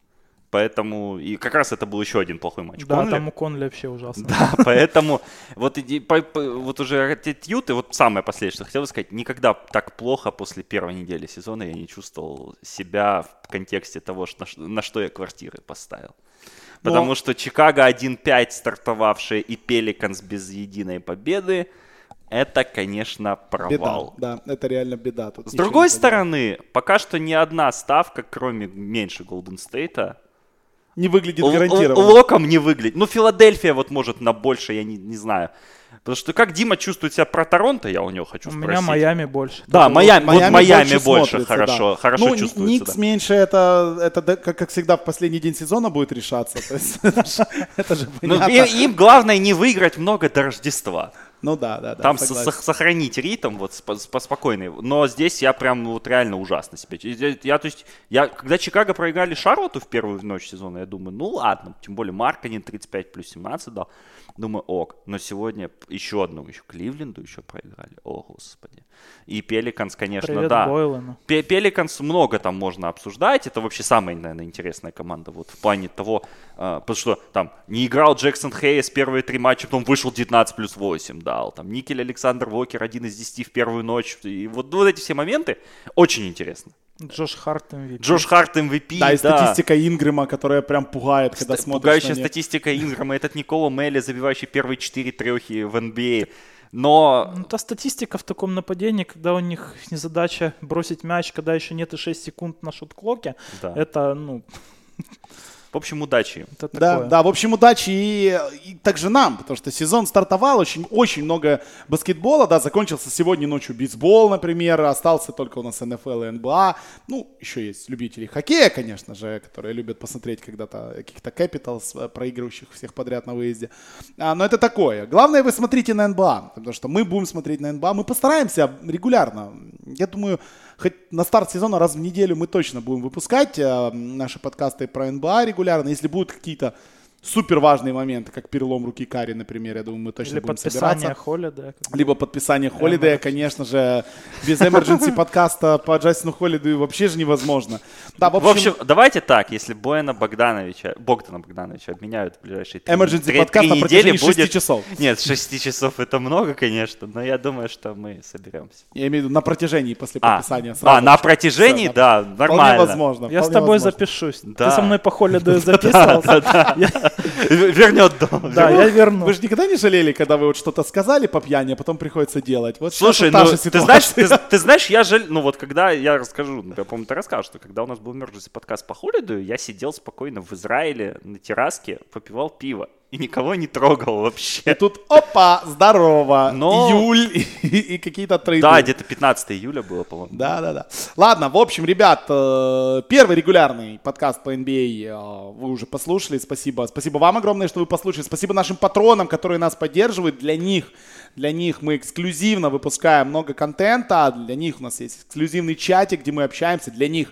Поэтому, и как раз это был еще один плохой матч. Да, Конли. там у Конли вообще ужасно. Да, поэтому вот, иди, по, по, вот уже attitude, и вот самое последнее, что хотел сказать, никогда так плохо после первой недели сезона я не чувствовал себя в контексте того, что, на что я квартиры поставил. Потому Но... что Чикаго один пять стартовавшие и Пеликанс без единой победы, это, конечно, провал. Беда, да, это реально беда. Тут С другой стороны, пока что ни одна ставка, кроме меньше Голден Стейта, не выглядит гарантированно. Локом не выглядит. Ну, Филадельфия вот может на больше, я не, не знаю. Потому что как Дима чувствует себя про Торонто, я у него хочу у спросить. У меня Майами больше. Да, Майами, Майами, вот Майами больше, больше хорошо, да. хорошо ну, чувствуется. Никс да. меньше, это, это как, как всегда в последний день сезона будет решаться. Это же понятно. Им главное не выиграть много до Рождества. Ну да, да, да. Там сохранить ритм вот спокойный. Но здесь я прям вот реально ужасно себя. Я, то есть, я, когда Чикаго проиграли Шарлотту в первую ночь сезона, я думаю, ну ладно, тем более Маркканен тридцать пять плюс семнадцать дал. Думаю, ок. Но сегодня еще одну, еще Кливленду еще проиграли. О, господи. И Пеликанс, конечно, Привет, да. Бойлану. Пеликанс много там можно обсуждать. Это вообще самая, наверное, интересная команда вот в плане того, э, потому что там не играл Джексон Хейс первые три матча, потом вышел девятнадцать плюс восемь дал. Там Никель Александр Уокер один из десяти в первую ночь. И вот, вот эти все моменты очень интересно. Джош Харт эм ви пи. Джош Харт эм ви пи, да. Да, и статистика Ингрэма, которая прям пугает, когда Ст- смотришь Пугающая на них. статистика Ингрэма. Этот Никола Мелли, забивающий первые четыре трехи в эн би эй. Но... Ну, та статистика в таком нападении, когда у них незадача бросить мяч, когда еще нет и шесть секунд на шот-клоке, да. это, ну... В общем, удачи им. Это да, такое. да, в общем, удачи и, и также нам, потому что сезон стартовал, очень, очень много баскетбола, да, закончился сегодня ночью бейсбол, например, остался только у нас эн эф эл и эн би эй, ну, еще есть любители хоккея, конечно же, которые любят посмотреть когда-то каких-то Capitals, проигрывающих всех подряд на выезде, а, но это такое. Главное, вы смотрите на эн би эй, потому что мы будем смотреть на эн би эй, мы постараемся регулярно, я думаю, хоть на старт сезона раз в неделю мы точно будем выпускать э, наши подкасты про эн би эй регулярно. Если будут какие-то супер важные моменты, как перелом руки Карри, например, я думаю, мы точно Или будем подписание собираться. Холлидея. Либо подписание Холлидея, конечно же, без emergency подкаста по Джастину Холлидею вообще же невозможно. Да, в, общем, в общем, давайте так, если Бояна Богдановича, Богдана Богдановича обменяют в ближайшие три, emergency три, подкаст три на протяжении недели, шести будет... часов. Нет, шести часов это много, конечно, но я думаю, что мы соберемся. Я имею в виду на протяжении после а, подписания. Сразу а, на протяжении, все, да, вполне нормально. Возможно, Я вполне с тобой возможно. запишусь. Да. Ты со мной по Холлидею записывался. Вернет дом. Да, я верну. Вы же никогда не жалели, когда вы вот что-то сказали по пьяни, а потом приходится делать? Вот Слушай, ну, ты знаешь, ты, ты знаешь, я жаль, ну вот когда я расскажу, я помню, ты рассказал, что когда у нас был emergency подкаст по Холлидею, я сидел спокойно в Израиле на терраске, попивал пиво и никого не трогал вообще. И тут, опа, здорово, Но... июль и, и какие-то трейды. Да, где-то пятнадцатого июля было, по-моему. Да, да, да. Ладно, в общем, ребят, первый регулярный подкаст по эн би эй вы уже послушали. Спасибо. Спасибо вам огромное, что вы послушали. Спасибо нашим патронам, которые нас поддерживают. Для них, для них мы эксклюзивно выпускаем много контента. Для них у нас есть эксклюзивный чатик, где мы общаемся. Для них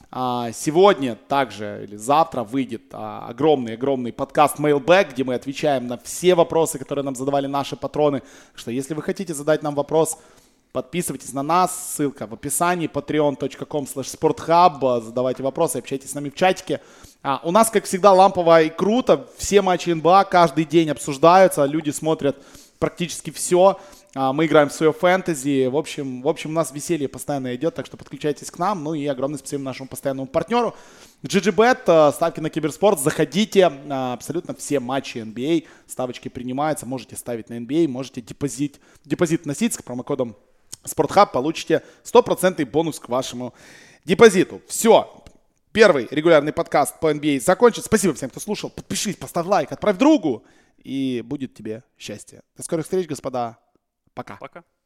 сегодня также или завтра выйдет огромный-огромный подкаст Mailbag, где мы отвечаем на все вопросы, которые нам задавали наши патроны. Так что если вы хотите задать нам вопрос, подписывайтесь на нас, ссылка в описании, patreon точка com слэш sporthub, задавайте вопросы, общайтесь с нами в чатике. А, у нас, как всегда, лампово и круто, все матчи эн би эй каждый день обсуждаются, люди смотрят практически все, а, мы играем в свое фэнтези, в общем, в общем, у нас веселье постоянно идет, так что подключайтесь к нам, ну и огромное спасибо нашему постоянному партнеру джи джи бет, ставки на киберспорт, заходите, абсолютно все матчи эн би эй, ставочки принимаются, можете ставить на эн би эй, можете депозит, депозит носить с промокодом SportHub, получите стопроцентный бонус к вашему депозиту. Все. Первый регулярный подкаст по эн би эй закончен. Спасибо всем, кто слушал. Подпишись, поставь лайк, отправь другу. И будет тебе счастье. До скорых встреч, господа. Пока. Пока.